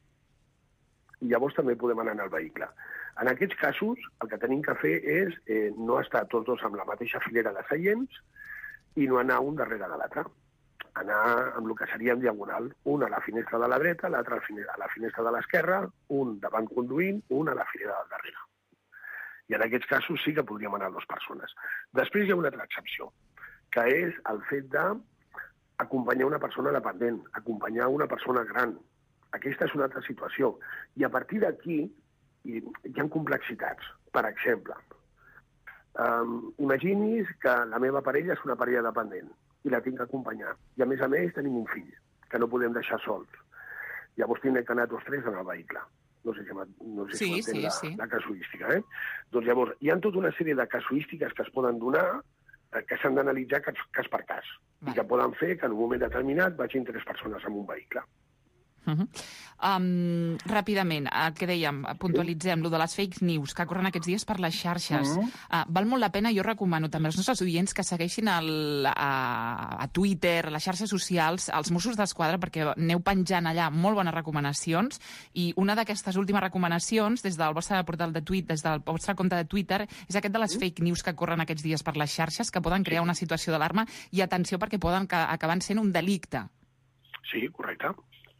I llavors també podem anar en el vehicle. En aquests casos, el que tenim que fer és no estar tots 2 amb la mateixa filera de seients i no anar un darrere de l'altre. Anar amb el que seria en diagonal, un a la finestra de la dreta, l'altre a la finestra de l'esquerra, un davant conduint, un a la filera del darrere. I en aquests casos sí que podríem anar 2 persones. Després hi ha una altra excepció, que és el fet d'acompanyar una persona dependent, acompanyar una persona gran. Aquesta és una altra situació. I a partir d'aquí hi ha complexitats. Per exemple, imagini's que la meva parella és una parella dependent i la tinc que acompanyar. I a més tenim un fill, que no podem deixar sols. Llavors tindrem que anar tots 3 en el vehicle. No sé si m'entén la casuística. Doncs llavors, hi ha tota una sèrie de casuístiques que es poden donar, que s'han d'analitzar cas per cas, i que poden fer que en un moment determinat vagin 3 persones en un vehicle. Ràpidament, el que dèiem, puntualitzem, lo de les fake news que corren aquests dies per les xarxes. Val molt la pena, jo recomano també als nostres oients que segueixin a Twitter, a les xarxes socials, als Mossos d'Esquadra, perquè aneu penjant allà molt bones recomanacions, i una d'aquestes últimes recomanacions, des del vostre portal de Twitter, des del vostre compte de Twitter, és aquest de les fake news que corren aquests dies per les xarxes, que poden crear una situació d'alarma, i atenció perquè poden acabar sent un delicte. Sí, correcte.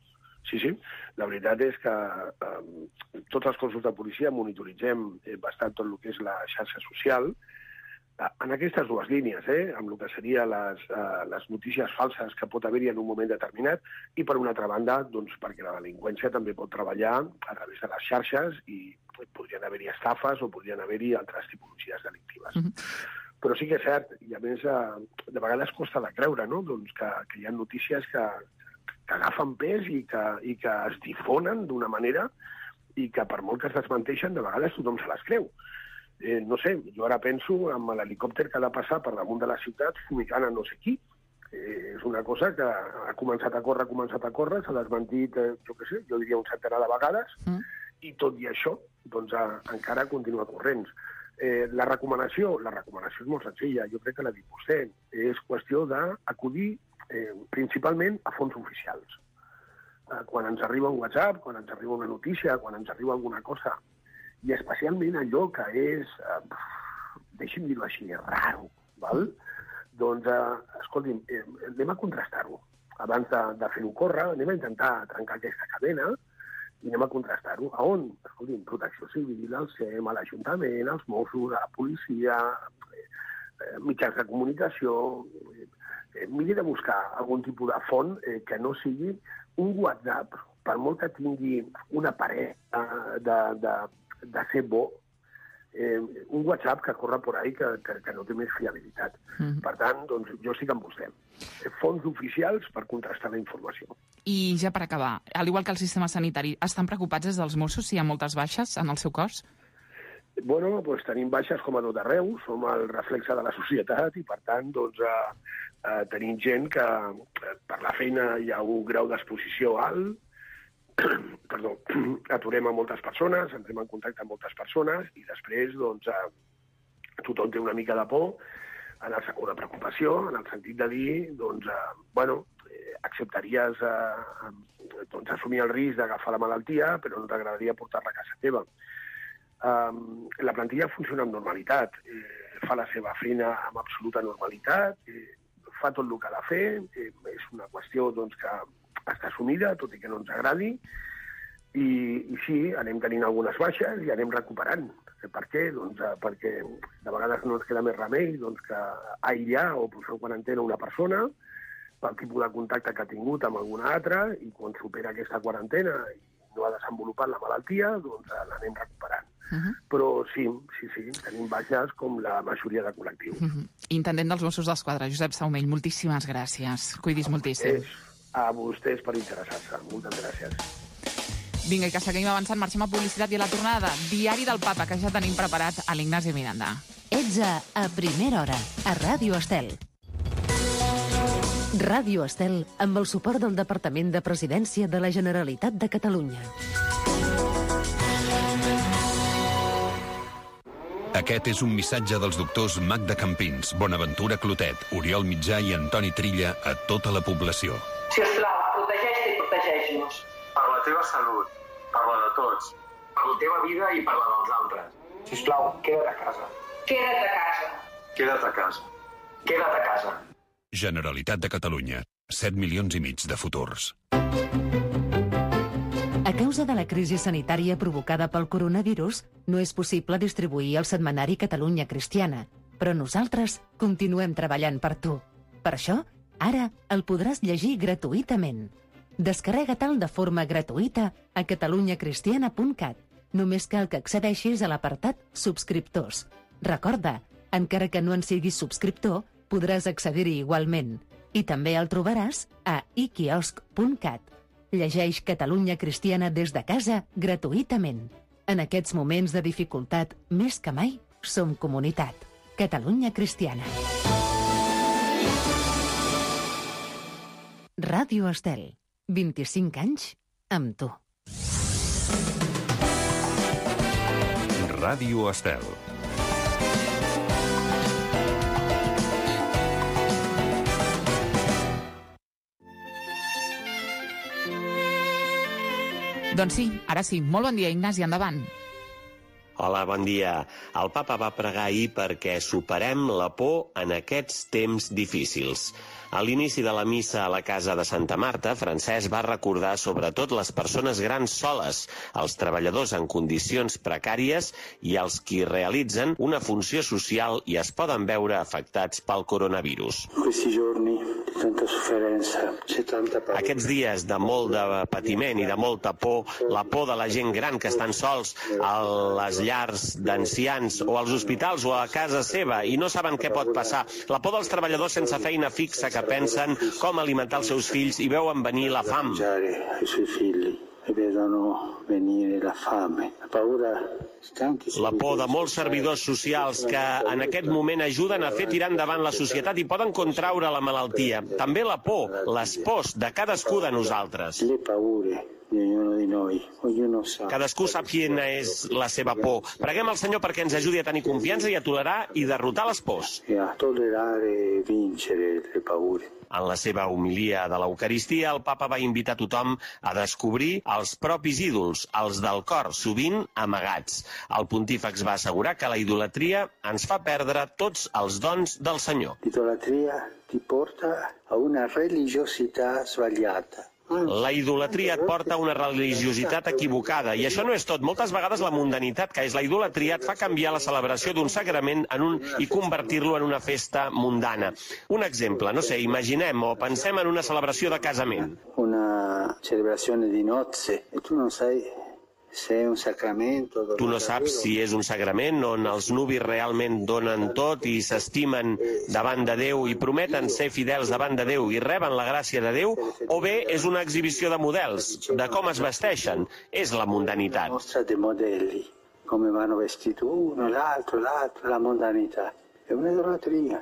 Sí. La veritat és que tots els cossos de policia monitoritzem bastant tot el que és la xarxa social en aquestes dues línies, amb el que serien les notícies falses que pot haver-hi en un moment determinat i, per una altra banda, doncs, perquè la delinqüència també pot treballar a través de les xarxes i podrien haver-hi estafes o podrien haver-hi altres tipologies delictives. Però sí que és cert, i a més de vegades costa de creure, no? Doncs que hi ha notícies que agafen pes i que es difonen d'una manera i que per molt que es desmenteixen, de vegades tothom se les creu. No sé, jo ara penso en l'helicòpter que ha de passar per damunt de la ciutat fumigant a no sé qui. És una cosa que ha començat a córrer, s'ha desmentit, jo diria un centenar de vegades, i tot i això, doncs encara continua corrent. La recomanació és molt senzilla, jo crec que l'ha dit vostè, és qüestió d'acudir principalment a fonts oficials. Quan ens arriba un WhatsApp, quan ens arriba una notícia, quan ens arriba alguna cosa, i especialment allò que és, deixi'm dir-ho així, raro, val? Doncs, escolti'm, anem a contrastar-ho. Abans de fer-ho córrer, anem a intentar trencar aquesta cadena i anem a contrastar-ho. A on? Escolti'm, Protecció Civil, al SEM, a l'Ajuntament, als Mossos, a la policia, mitjans de comunicació. Miri de buscar algun tipus de font que no sigui un WhatsApp, per molt que tingui una paret de ser bo, un WhatsApp que corre por ahí que no té més fiabilitat. Per tant, doncs, jo estic amb vostè. Fonts oficials per contrastar la informació. I ja per acabar, al igual que el sistema sanitari, estan preocupats des dels Mossos si hi ha moltes baixes en el seu cos? Bueno, doncs tenim baixes com a tot arreu, som el reflexe de la societat i, per tant, doncs, tenim gent que per la feina hi ha un grau d'exposició alt, aturem a moltes persones, entrem en contacte amb moltes persones i després doncs, tothom té una mica de por, o de preocupació, en el sentit de dir, doncs, acceptaries assumir el risc d'agafar la malaltia, però no t'agradaria portar-la a casa teva. La plantilla funciona amb normalitat, fa la seva feina amb absoluta normalitat, fa tot el que ha de fer, és una qüestió doncs, que està assumida, tot i que no ens agradi, i sí, anem tenint algunes baixes i anem recuperant. Per què? Doncs perquè de vegades no ens queda més remei que aïllar o posar en quarantena una persona pel tipus de contacte que ha tingut amb alguna altra i quan supera aquesta quarantena i no ha desenvolupat la malaltia, doncs l'anem recuperant. Però sí, tenim baixes com la majoria de col·lectius. Intendent dels Mossos d'Esquadra, Josep Saumell, moltíssimes gràcies. Cuidis moltíssim. A vostès per interessar-se. Moltes gràcies. Vinga, i que seguim avançant, marxem a publicitat i a la tornada. Diari del Papa, que ja tenim preparat a l'Ignasi Miranda. Ets a Primera Hora, a Ràdio Estel. Ràdio Estel, amb el suport del Departament de Presidència de la Generalitat de Catalunya. Aquest és un missatge dels doctors Magda Campins, Bonaventura Clotet, Oriol Mitjà i Antoni Trilla a tota la població. Sisplau, protegeix-te i protegeix-nos. Per la teva salut, per la de tots, per la teva vida i per la dels altres. Sisplau, queda't a casa. Queda't a casa. Queda't a casa. Queda't a casa. Generalitat de Catalunya. 7,5 milions de futurs. A causa de la crisi sanitària provocada pel coronavirus, no és possible distribuir el setmanari Catalunya Cristiana, però nosaltres continuem treballant per tu. Per això, ara el podràs llegir gratuïtament. Descarrega-te'l de forma gratuïta a catalunyacristiana.cat. Només cal que accedeixis a l'apartat Subscriptors. Recorda, encara que no en siguis subscriptor, podràs accedir-hi igualment. I també el trobaràs a iquiosc.cat. Llegeix Catalunya Cristiana des de casa gratuïtament. En aquests moments de dificultat, més que mai, som comunitat. Catalunya Cristiana. Ràdio Estel. 25 anys amb tu. Ràdio Estel. Doncs sí, ara sí. Molt bon dia, Ignasi, endavant. Hola, bon dia. El papa va pregar ahir perquè superem la por en aquests temps difícils. A l'inici de la missa a la casa de Santa Marta, Francesc va recordar sobretot les persones grans soles, els treballadors en condicions precàries i els qui realitzen una funció social i es poden veure afectats pel coronavirus. Aquests dies de molt de patiment i de molta por, la por de la gent gran que estan sols a les llars d'ancians o als hospitals o a casa seva i no saben què pot passar, la por dels treballadors sense feina fixa que pensen com alimentar els seus fills i veuen venir la fam. La por de molts servidors socials que en aquest moment ajuden a fer tirar endavant la societat i poden contraure la malaltia. També la por, les pors de cadascú de nosaltres. Cadascú sap quina és la seva por. Preguem al Senyor perquè ens ajudi a tenir confiança i a tolerar i derrotar les pors. En la seva homilia de l'Eucaristia, el papa va invitar tothom a descobrir els propis ídols, els del cor, sovint amagats. El pontífex va assegurar que la idolatria ens fa perdre tots els dons del Senyor. L'idolatria ti porta a una religiositat sbagliata. La idolatria et porta a una religiositat equivocada, i això no és tot. Moltes vegades la mundanitat, que és la idolatria, et fa canviar la celebració d'un sagrament i convertir-lo en una festa mundana. Un exemple, no sé, imaginem o pensem en una celebració de casament. Una celebració di nozze, e tu non sai se è un sacramento. Tu no saps si és un sagrament on els nuvis realment donen tot i s'estimen davant de Déu i prometen ser fidels davant de Déu i reben la gràcia de Déu, o bé és una exhibició de models, de com es vesteixen. És la mundanitat. Mostra dei modelli, come vanno vestiti uno, l'altro, la mondanità. È un'idolatria.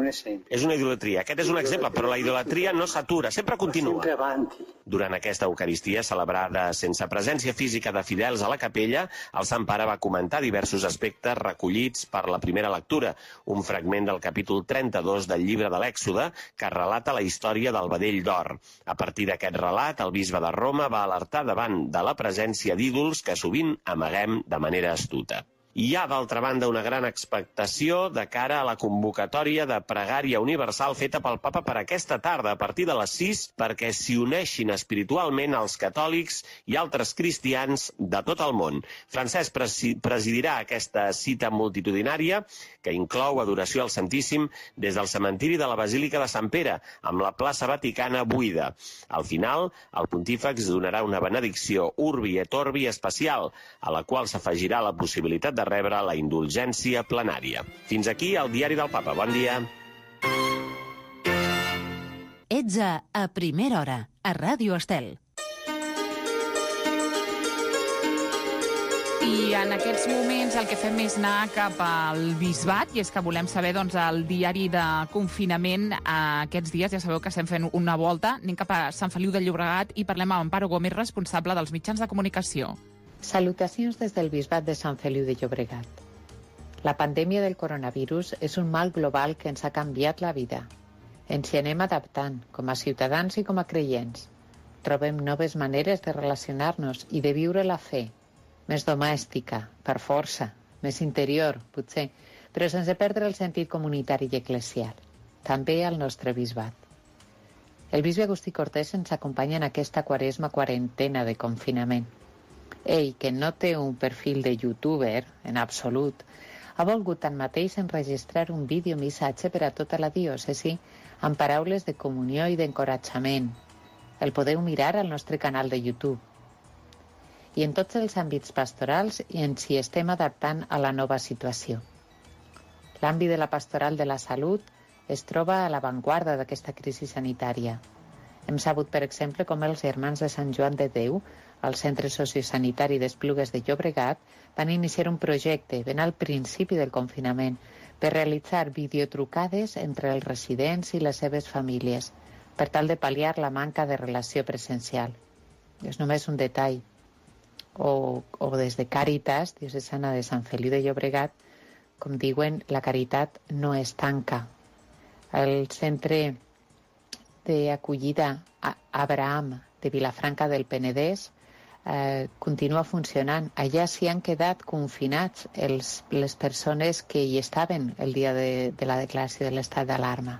És una idolatria. Aquest és un exemple, però la idolatria no s'atura, sempre continua. Durant aquesta Eucaristia, celebrada sense presència física de fidels a la capella, el Sant Pare va comentar diversos aspectes recollits per la primera lectura, un fragment del capítol 32 del llibre de l'Èxode, que relata la història del vedell d'or. A partir d'aquest relat, el bisbe de Roma va alertar davant de la presència d'ídols que sovint amaguem de manera astuta. Hi ha, d'altra banda, una gran expectació de cara a la convocatòria de pregària universal feta pel papa per aquesta tarda, a partir de les 6, perquè s'hi uneixin espiritualment els catòlics i altres cristians de tot el món. Francesc presidirà aquesta cita multitudinària, que inclou adoració al Santíssim des del cementiri de la Basílica de Sant Pere, amb la plaça Vaticana buida. Al final, el pontífex donarà una benedicció Urbi et Orbi especial, a la qual s'afegirà la possibilitat de rebre la indulgència plenària. Fins aquí el Diari del Papa. Bon dia. Ets a Primera Hora, a Ràdio Estel. I en aquests moments el que fem és anar cap al Bisbat, i és que volem saber el diari de confinament aquests dies. Ja sabeu que estem fent una volta. Anem cap a Sant Feliu de Llobregat i parlem amb Amparo Gómez, responsable dels mitjans de comunicació. Salutacions des del Bisbat de Sant Feliu de Llobregat. La pandèmia del coronavirus és un mal global que ens ha canviat la vida. Ens hi anem adaptant, com a ciutadans i com a creients. Trobem noves maneres de relacionar-nos i de viure la fe. Més domèstica, per força, més interior, potser, però sense perdre el sentit comunitari i eclesial. També al nostre bisbat. El bisbe Agustí Cortés ens acompanya en aquesta quaresma-quarantena de confinament. Ell, que no té un perfil de youtuber, en absolut, ha volgut tanmateix enregistrar un videomissatge per a tota la diòcesi amb paraules de comunió i d'encoratjament. El podeu mirar al nostre canal de YouTube. I en tots els àmbits pastorals ens hi estem adaptant a la nova situació. L'àmbit de la pastoral de la salut es troba a l'avantguarda d'aquesta crisi sanitària. Hem sabut, per exemple, com els germans de Sant Joan de Déu, al Centre Sociosanitari d'Esplugues de Llobregat, van iniciar un projecte ben al principi del confinament per realitzar videotrucades entre els residents i les seves famílies, per tal de pal·liar la manca de relació presencial. És només un detall. O des de Càritas, diocesana de Sant Feliu de Llobregat, com diuen, la caritat no es tanca. El centre d'acollida Abraham de Vilafranca del Penedès continua funcionant. Allà s'hi han quedat confinats les persones que hi estaven el dia de la declaració de l'estat d'alarma.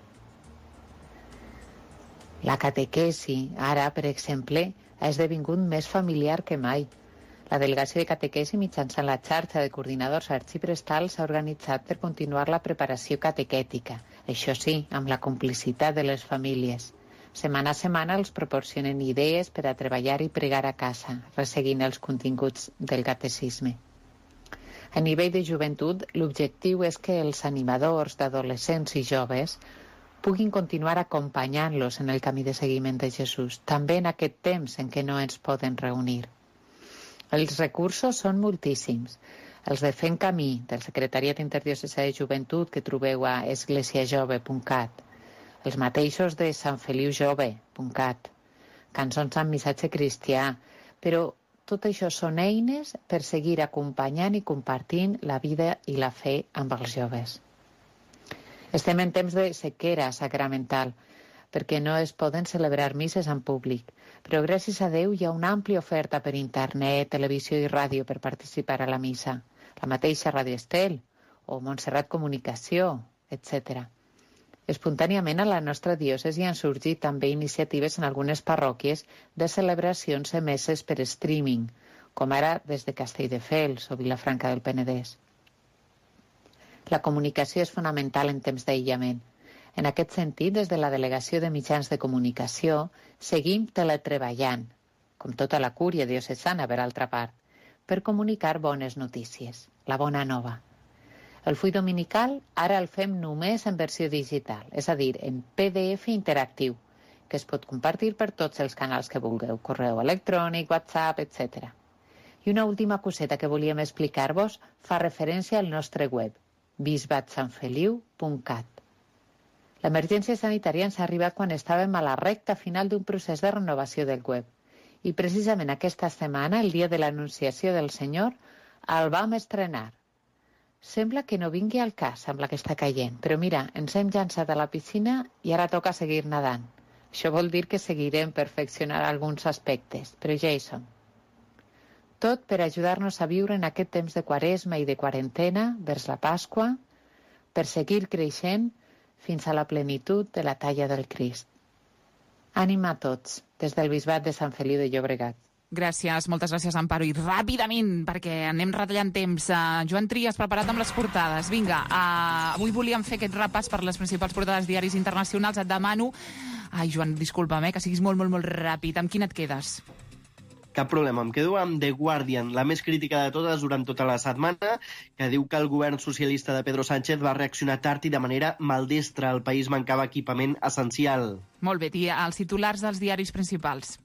La catequesi, ara, per exemple, ha esdevingut més familiar que mai. La delegació de catequesi, mitjançant la xarxa de coordinadors arxiprestals, s'ha organitzat per continuar la preparació catequètica, això sí, amb la complicitat de les famílies. Setmana a setmana els proporcionen idees per a treballar i pregar a casa, resseguint els continguts del catecisme. A nivell de joventut, l'objectiu és que els animadors d'adolescents i joves puguin continuar acompanyant-los en el camí de seguiment de Jesús, també en aquest temps en què no ens poden reunir. Els recursos són moltíssims. Els de Fent Camí, del Secretariat Interdiocesà de Joventut, que trobeu a esglésiajove.cat, els mateixos de santfeliujove.cat, cançons amb missatge cristià, però tot això són eines per seguir acompanyant i compartint la vida i la fe amb els joves. Estem en temps de sequera sacramental, perquè no es poden celebrar misses en públic, però gràcies a Déu hi ha una àmplia oferta per internet, televisió i ràdio per participar a la missa, la mateixa Ràdio Estel o Montserrat Comunicació, etc. Espontàniament a la nostra diòcesi han sorgit també iniciatives en algunes parròquies de celebracions emeses per streaming, com ara des de Castelldefels o Vilafranca del Penedès. La comunicació és fonamental en temps d'aïllament. En aquest sentit, des de la Delegació de Mitjans de Comunicació, seguim teletreballant, com tota la cúria diocesana, per altra part, per comunicar bones notícies, la bona nova. El full dominical ara el fem només en versió digital, és a dir, en PDF interactiu, que es pot compartir per tots els canals que vulgueu, correu electrònic, WhatsApp, etc. I una última coseta que volíem explicar-vos fa referència al nostre web, bisbatsanfeliu.cat. L'emergència sanitària ens ha arribat quan estàvem a la recta final d'un procés de renovació del web. I precisament aquesta setmana, el dia de l'Anunciació del Senyor, el vam estrenar. Sembla que no vingui al cas amb la que està caient, però mira, ens hem llançat a la piscina i ara toca seguir nedant. Això vol dir que seguirem perfeccionant alguns aspectes, però ja hi som. Tot per ajudar-nos a viure en aquest temps de Quaresma i de quarantena vers la Pasqua, per seguir creixent fins a la plenitud de la talla del Crist. Ànima a tots, des del Bisbat de Sant Feliu de Llobregat. Gràcies, moltes gràcies, Amparo. I ràpidament, perquè anem retallant temps. Joan Trias, preparat amb les portades. Vinga, avui volíem fer aquest repàs per les principals portades diaris internacionals. Et demano... Ai, Joan, disculpa'm, que siguis molt, molt, molt ràpid. Amb quina et quedes? Cap problema, em quedo amb The Guardian, la més crítica de totes durant tota la setmana, que diu que el govern socialista de Pedro Sánchez va reaccionar tard i de manera maldestra. El país mancava equipament essencial. Molt bé, tia, els titulars dels diaris principals.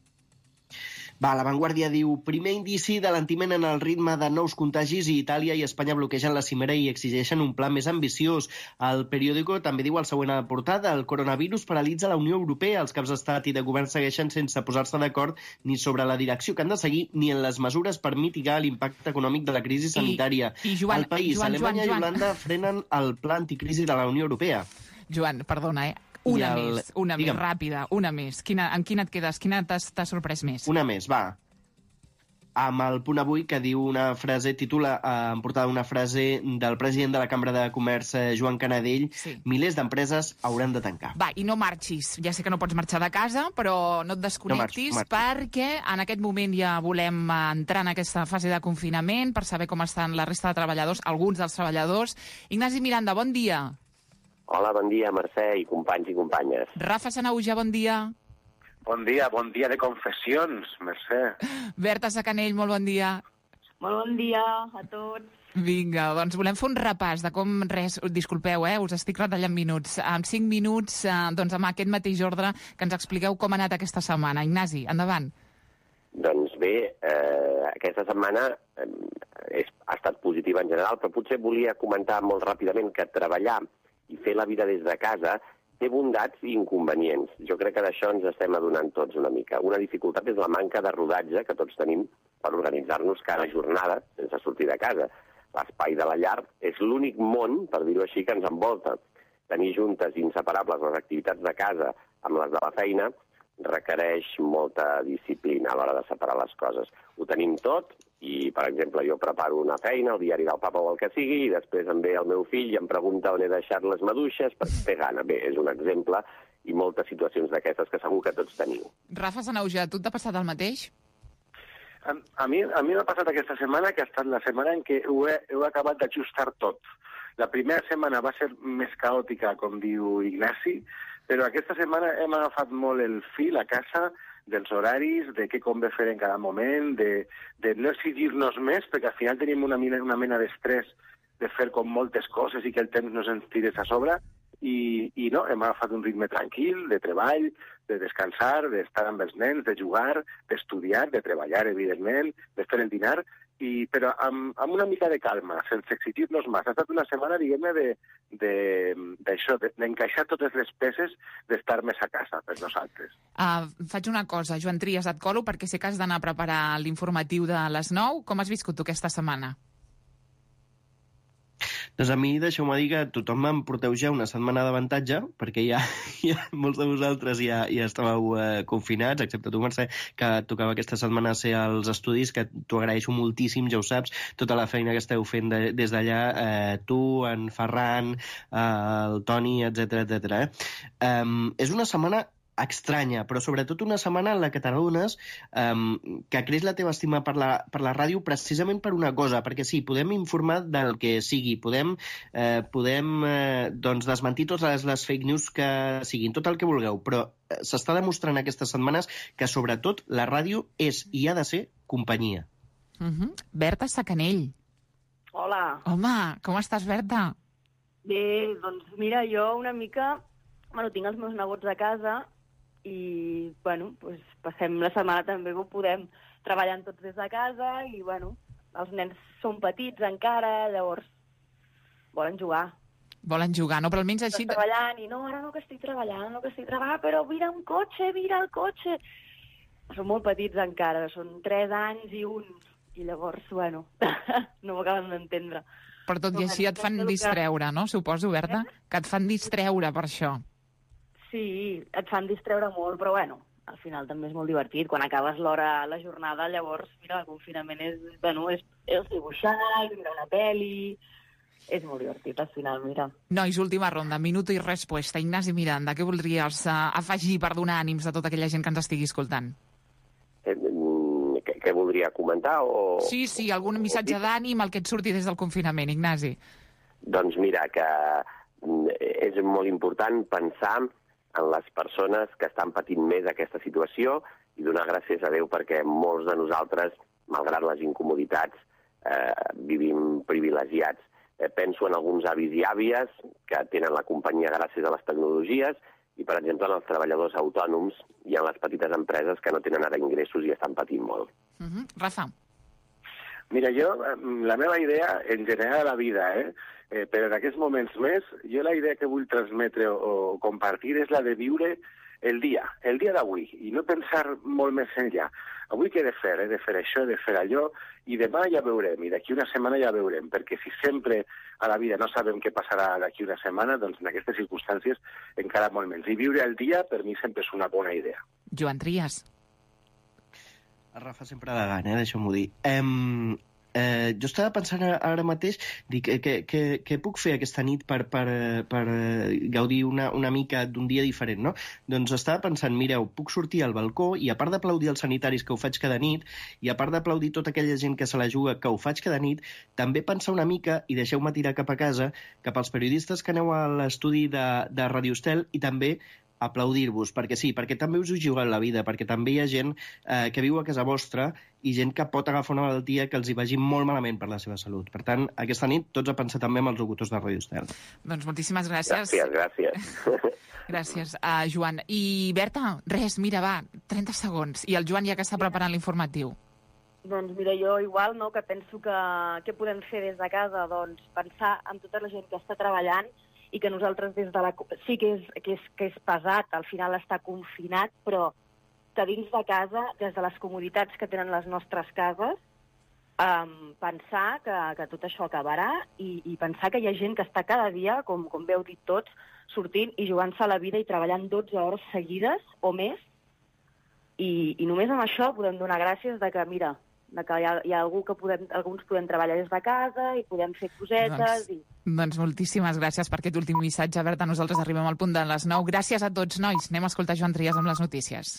La Vanguardia diu: primer indici d'alentiment en el ritme de nous contagis i Itàlia i Espanya bloquegen la cimera i exigeixen un pla més ambiciós. El periòdico també diu al següent portada: el coronavirus paralitza la Unió Europea. Els caps d'estat i de govern segueixen sense posar-se d'acord ni sobre la direcció que han de seguir ni en les mesures per mitigar l'impacte econòmic de la crisi sanitària. Joan, el país, Alemanya i Holanda frenen el pla anticrisi de la Unió Europea. Joan, perdona, Una més, ràpida, una més. En quina et quedes? Quina t'ha sorprès més? Una més, va. Amb el Punt Avui, que diu una frase, titula en portada una frase del president de la Cambra de Comerç, Joan Canadell: milers d'empreses hauran de tancar. Va, i no marxis. Ja sé que no pots marxar de casa, però no et desconnectis, no marxis. Perquè en aquest moment ja volem entrar en aquesta fase de confinament per saber com estan la resta de treballadors, alguns dels treballadors. Ignasi Miranda, bon dia. Hola, bon dia, Mercè, i companys i companyes. Rafa Sanauja, bon dia. Bon dia de confessions, Mercè. Berta Sacanell, molt bon dia. Molt bon dia a tots. Vinga, doncs volem fer un repàs de com disculpeu, us estic retallant minuts. En 5 minuts, doncs amb aquest mateix ordre, que ens expliqueu com ha anat aquesta setmana. Ignasi, endavant. Doncs bé, aquesta setmana ha estat positiva en general, però potser volia comentar molt ràpidament que treballar i fer la vida des de casa té bondats i inconvenients. Jo crec que d'això ens estem adonant tots una mica. Una dificultat és la manca de rodatge que tots tenim per organitzar-nos cada jornada sense sortir de casa. L'espai de la llar és l'únic món, per dir-ho així, que ens envolta. Tenir juntes i inseparables les activitats de casa amb les de la feina requereix molta disciplina a l'hora de separar les coses. Ho tenim tot i, per exemple, jo preparo una feina, el diari del papa o el que sigui, i després em ve el meu fill i em pregunta on he deixat les maduixes perquè té gana. Bé, és un exemple i moltes situacions d'aquestes que segur que tots teniu. Rafa Sanauja, tu t'ha passat el mateix? A mi m'ha passat aquesta setmana, que ha estat la setmana en què ho he acabat d'ajustar tot. La primera setmana va ser més caòtica, com diu Ignasi, però aquesta setmana hem agafat molt el fil a casa dels horaris, de què convé fer en cada moment, de no exigir-nos més, perquè al final tenim una mena d'estrès de fer com moltes coses i que el temps no ens tires a sobre, i no, hem agafat un ritme tranquil, de treball, de descansar, d'estar amb els nens, de jugar, d'estudiar, de treballar, evidentment, de fer el dinar, però amb una mica de calma, sense exigir-nos més. Ha estat una setmana, diguem-ne, d'això, d'encaixar totes les peces d'estar més a casa per nosaltres. Faig una cosa, Joan Trias, et colo perquè sé que has d'anar a preparar l'informatiu de les 9. Com has viscut tu aquesta setmana? Doncs a mi, deixeu-me dir que tothom em porteu ja una setmana d'avantatge, perquè ja molts de vosaltres ja estàveu confinats, excepte tu, Mercè, que tocava aquesta setmana ser als estudis, que t'ho agraeixo moltíssim, ja ho saps, tota la feina que esteu fent des d'allà, tu, en Ferran, el Toni, etc. És una setmana estranya, però sobretot una setmana en la que t'adones que creix la teva estima per la ràdio precisament per una cosa, perquè sí, podem informar del que sigui, podem doncs desmentir totes les fake news que siguin, tot el que vulgueu, però s'està demostrant aquestes setmanes que sobretot la ràdio és i ha de ser companyia. Berta Sacanell. Hola. Home, com estàs, Berta? Bé, doncs mira, jo una mica... tinc els meus nebots a casa i, passem la setmana també que ho podem treballant tots des de casa i, els nens són petits encara, llavors volen jugar. Volen jugar, no? Però almenys així... Estàs treballant i no, ara no que estic treballant, però mira el cotxe. Són molt petits encara, són 3 anys i 1, i llavors, no ho acaben d'entendre. Per tot i així et fan distreure, no? Suposo, Berta, que et fan distreure per això. Sí, et fan distreure molt, però al final també és molt divertit. Quan acabes la jornada, llavors, mira, el confinament és dibuixar, mirar una pel·li... És molt divertit, al final, mira. Nois, última ronda, minuto i resposta. Ignasi Miranda, què voldries afegir per donar ànims a tota aquella gent que ens estigui escoltant? Què voldria comentar? Sí, algun missatge d'ànim, el que et surti des del confinament, Ignasi. Doncs mira, que és molt important pensar en les persones que estan patint més aquesta situació i donar gràcies a Déu perquè molts de nosaltres, malgrat les incomoditats, vivim privilegiats. Penso en alguns avis i àvies que tenen la companyia gràcies a les tecnologies i, per exemple, en els treballadors autònoms i en les petites empreses que no tenen ara ingressos i estan patint molt. Rafa. Mira, la meva idea, en general a la vida, però en aquests moments més, jo la idea que vull transmetre o compartir és la de viure el dia d'avui, i no pensar molt més enllà. Avui què he de fer? He de fer això, he de fer allò, i demà ja veurem, i d'aquí una setmana ja veurem, perquè si sempre a la vida no sabem què passarà d'aquí una setmana, doncs en aquestes circumstàncies encara molt menys. I viure el dia, per mi, sempre és una bona idea. Joan Trias. El Rafa sempre de gana, deixeu-m'ho dir. Jo estava pensant ara mateix, dic, què puc fer aquesta nit per gaudir una mica d'un dia diferent, no? Doncs estava pensant, mireu, puc sortir al balcó i a part d'aplaudir els sanitaris que ho faig cada nit i a part d'aplaudir tota aquella gent que se la juga que ho faig cada nit, també pensar una mica, i deixeu-me tirar cap a casa, cap als periodistes que aneu a l'estudi de Radio Estel i també aplaudir-vos, perquè sí, perquè també us ho jugueu la vida, perquè també hi ha gent que viu a casa vostra i gent que pot agafar una malaltia que els hi vagi molt malament per la seva salut. Per tant, aquesta nit tots a pensar també amb els locutors de Radio Estel. Doncs moltíssimes gràcies. Gràcies. Gràcies, Joan. I Berta, res, mira, va, 30 segons. I el Joan ja que està preparant l'informatiu. Doncs mira, jo igual, no?, que penso que què podem fer des de casa? Doncs pensar en tota la gent que està treballant i que nosaltres des de sí que és pesat, al final està confinat, però que dins de casa, des de les comoditats que tenen les nostres cases, pensar que tot això acabarà i pensar que hi ha gent que està cada dia, com bé heu dit tots, sortint i jugant-se a la vida i treballant 12 hores seguides o més I només amb això podem donar gràcies de que, mira, de que hi ha algú que alguns podem treballar des de casa i podem fer cosetes. Doncs moltíssimes gràcies per aquest últim missatge. Berta, nosaltres arribem al punt de les 9. Gràcies a tots, nois. Anem a escoltar Joan Trias amb les notícies.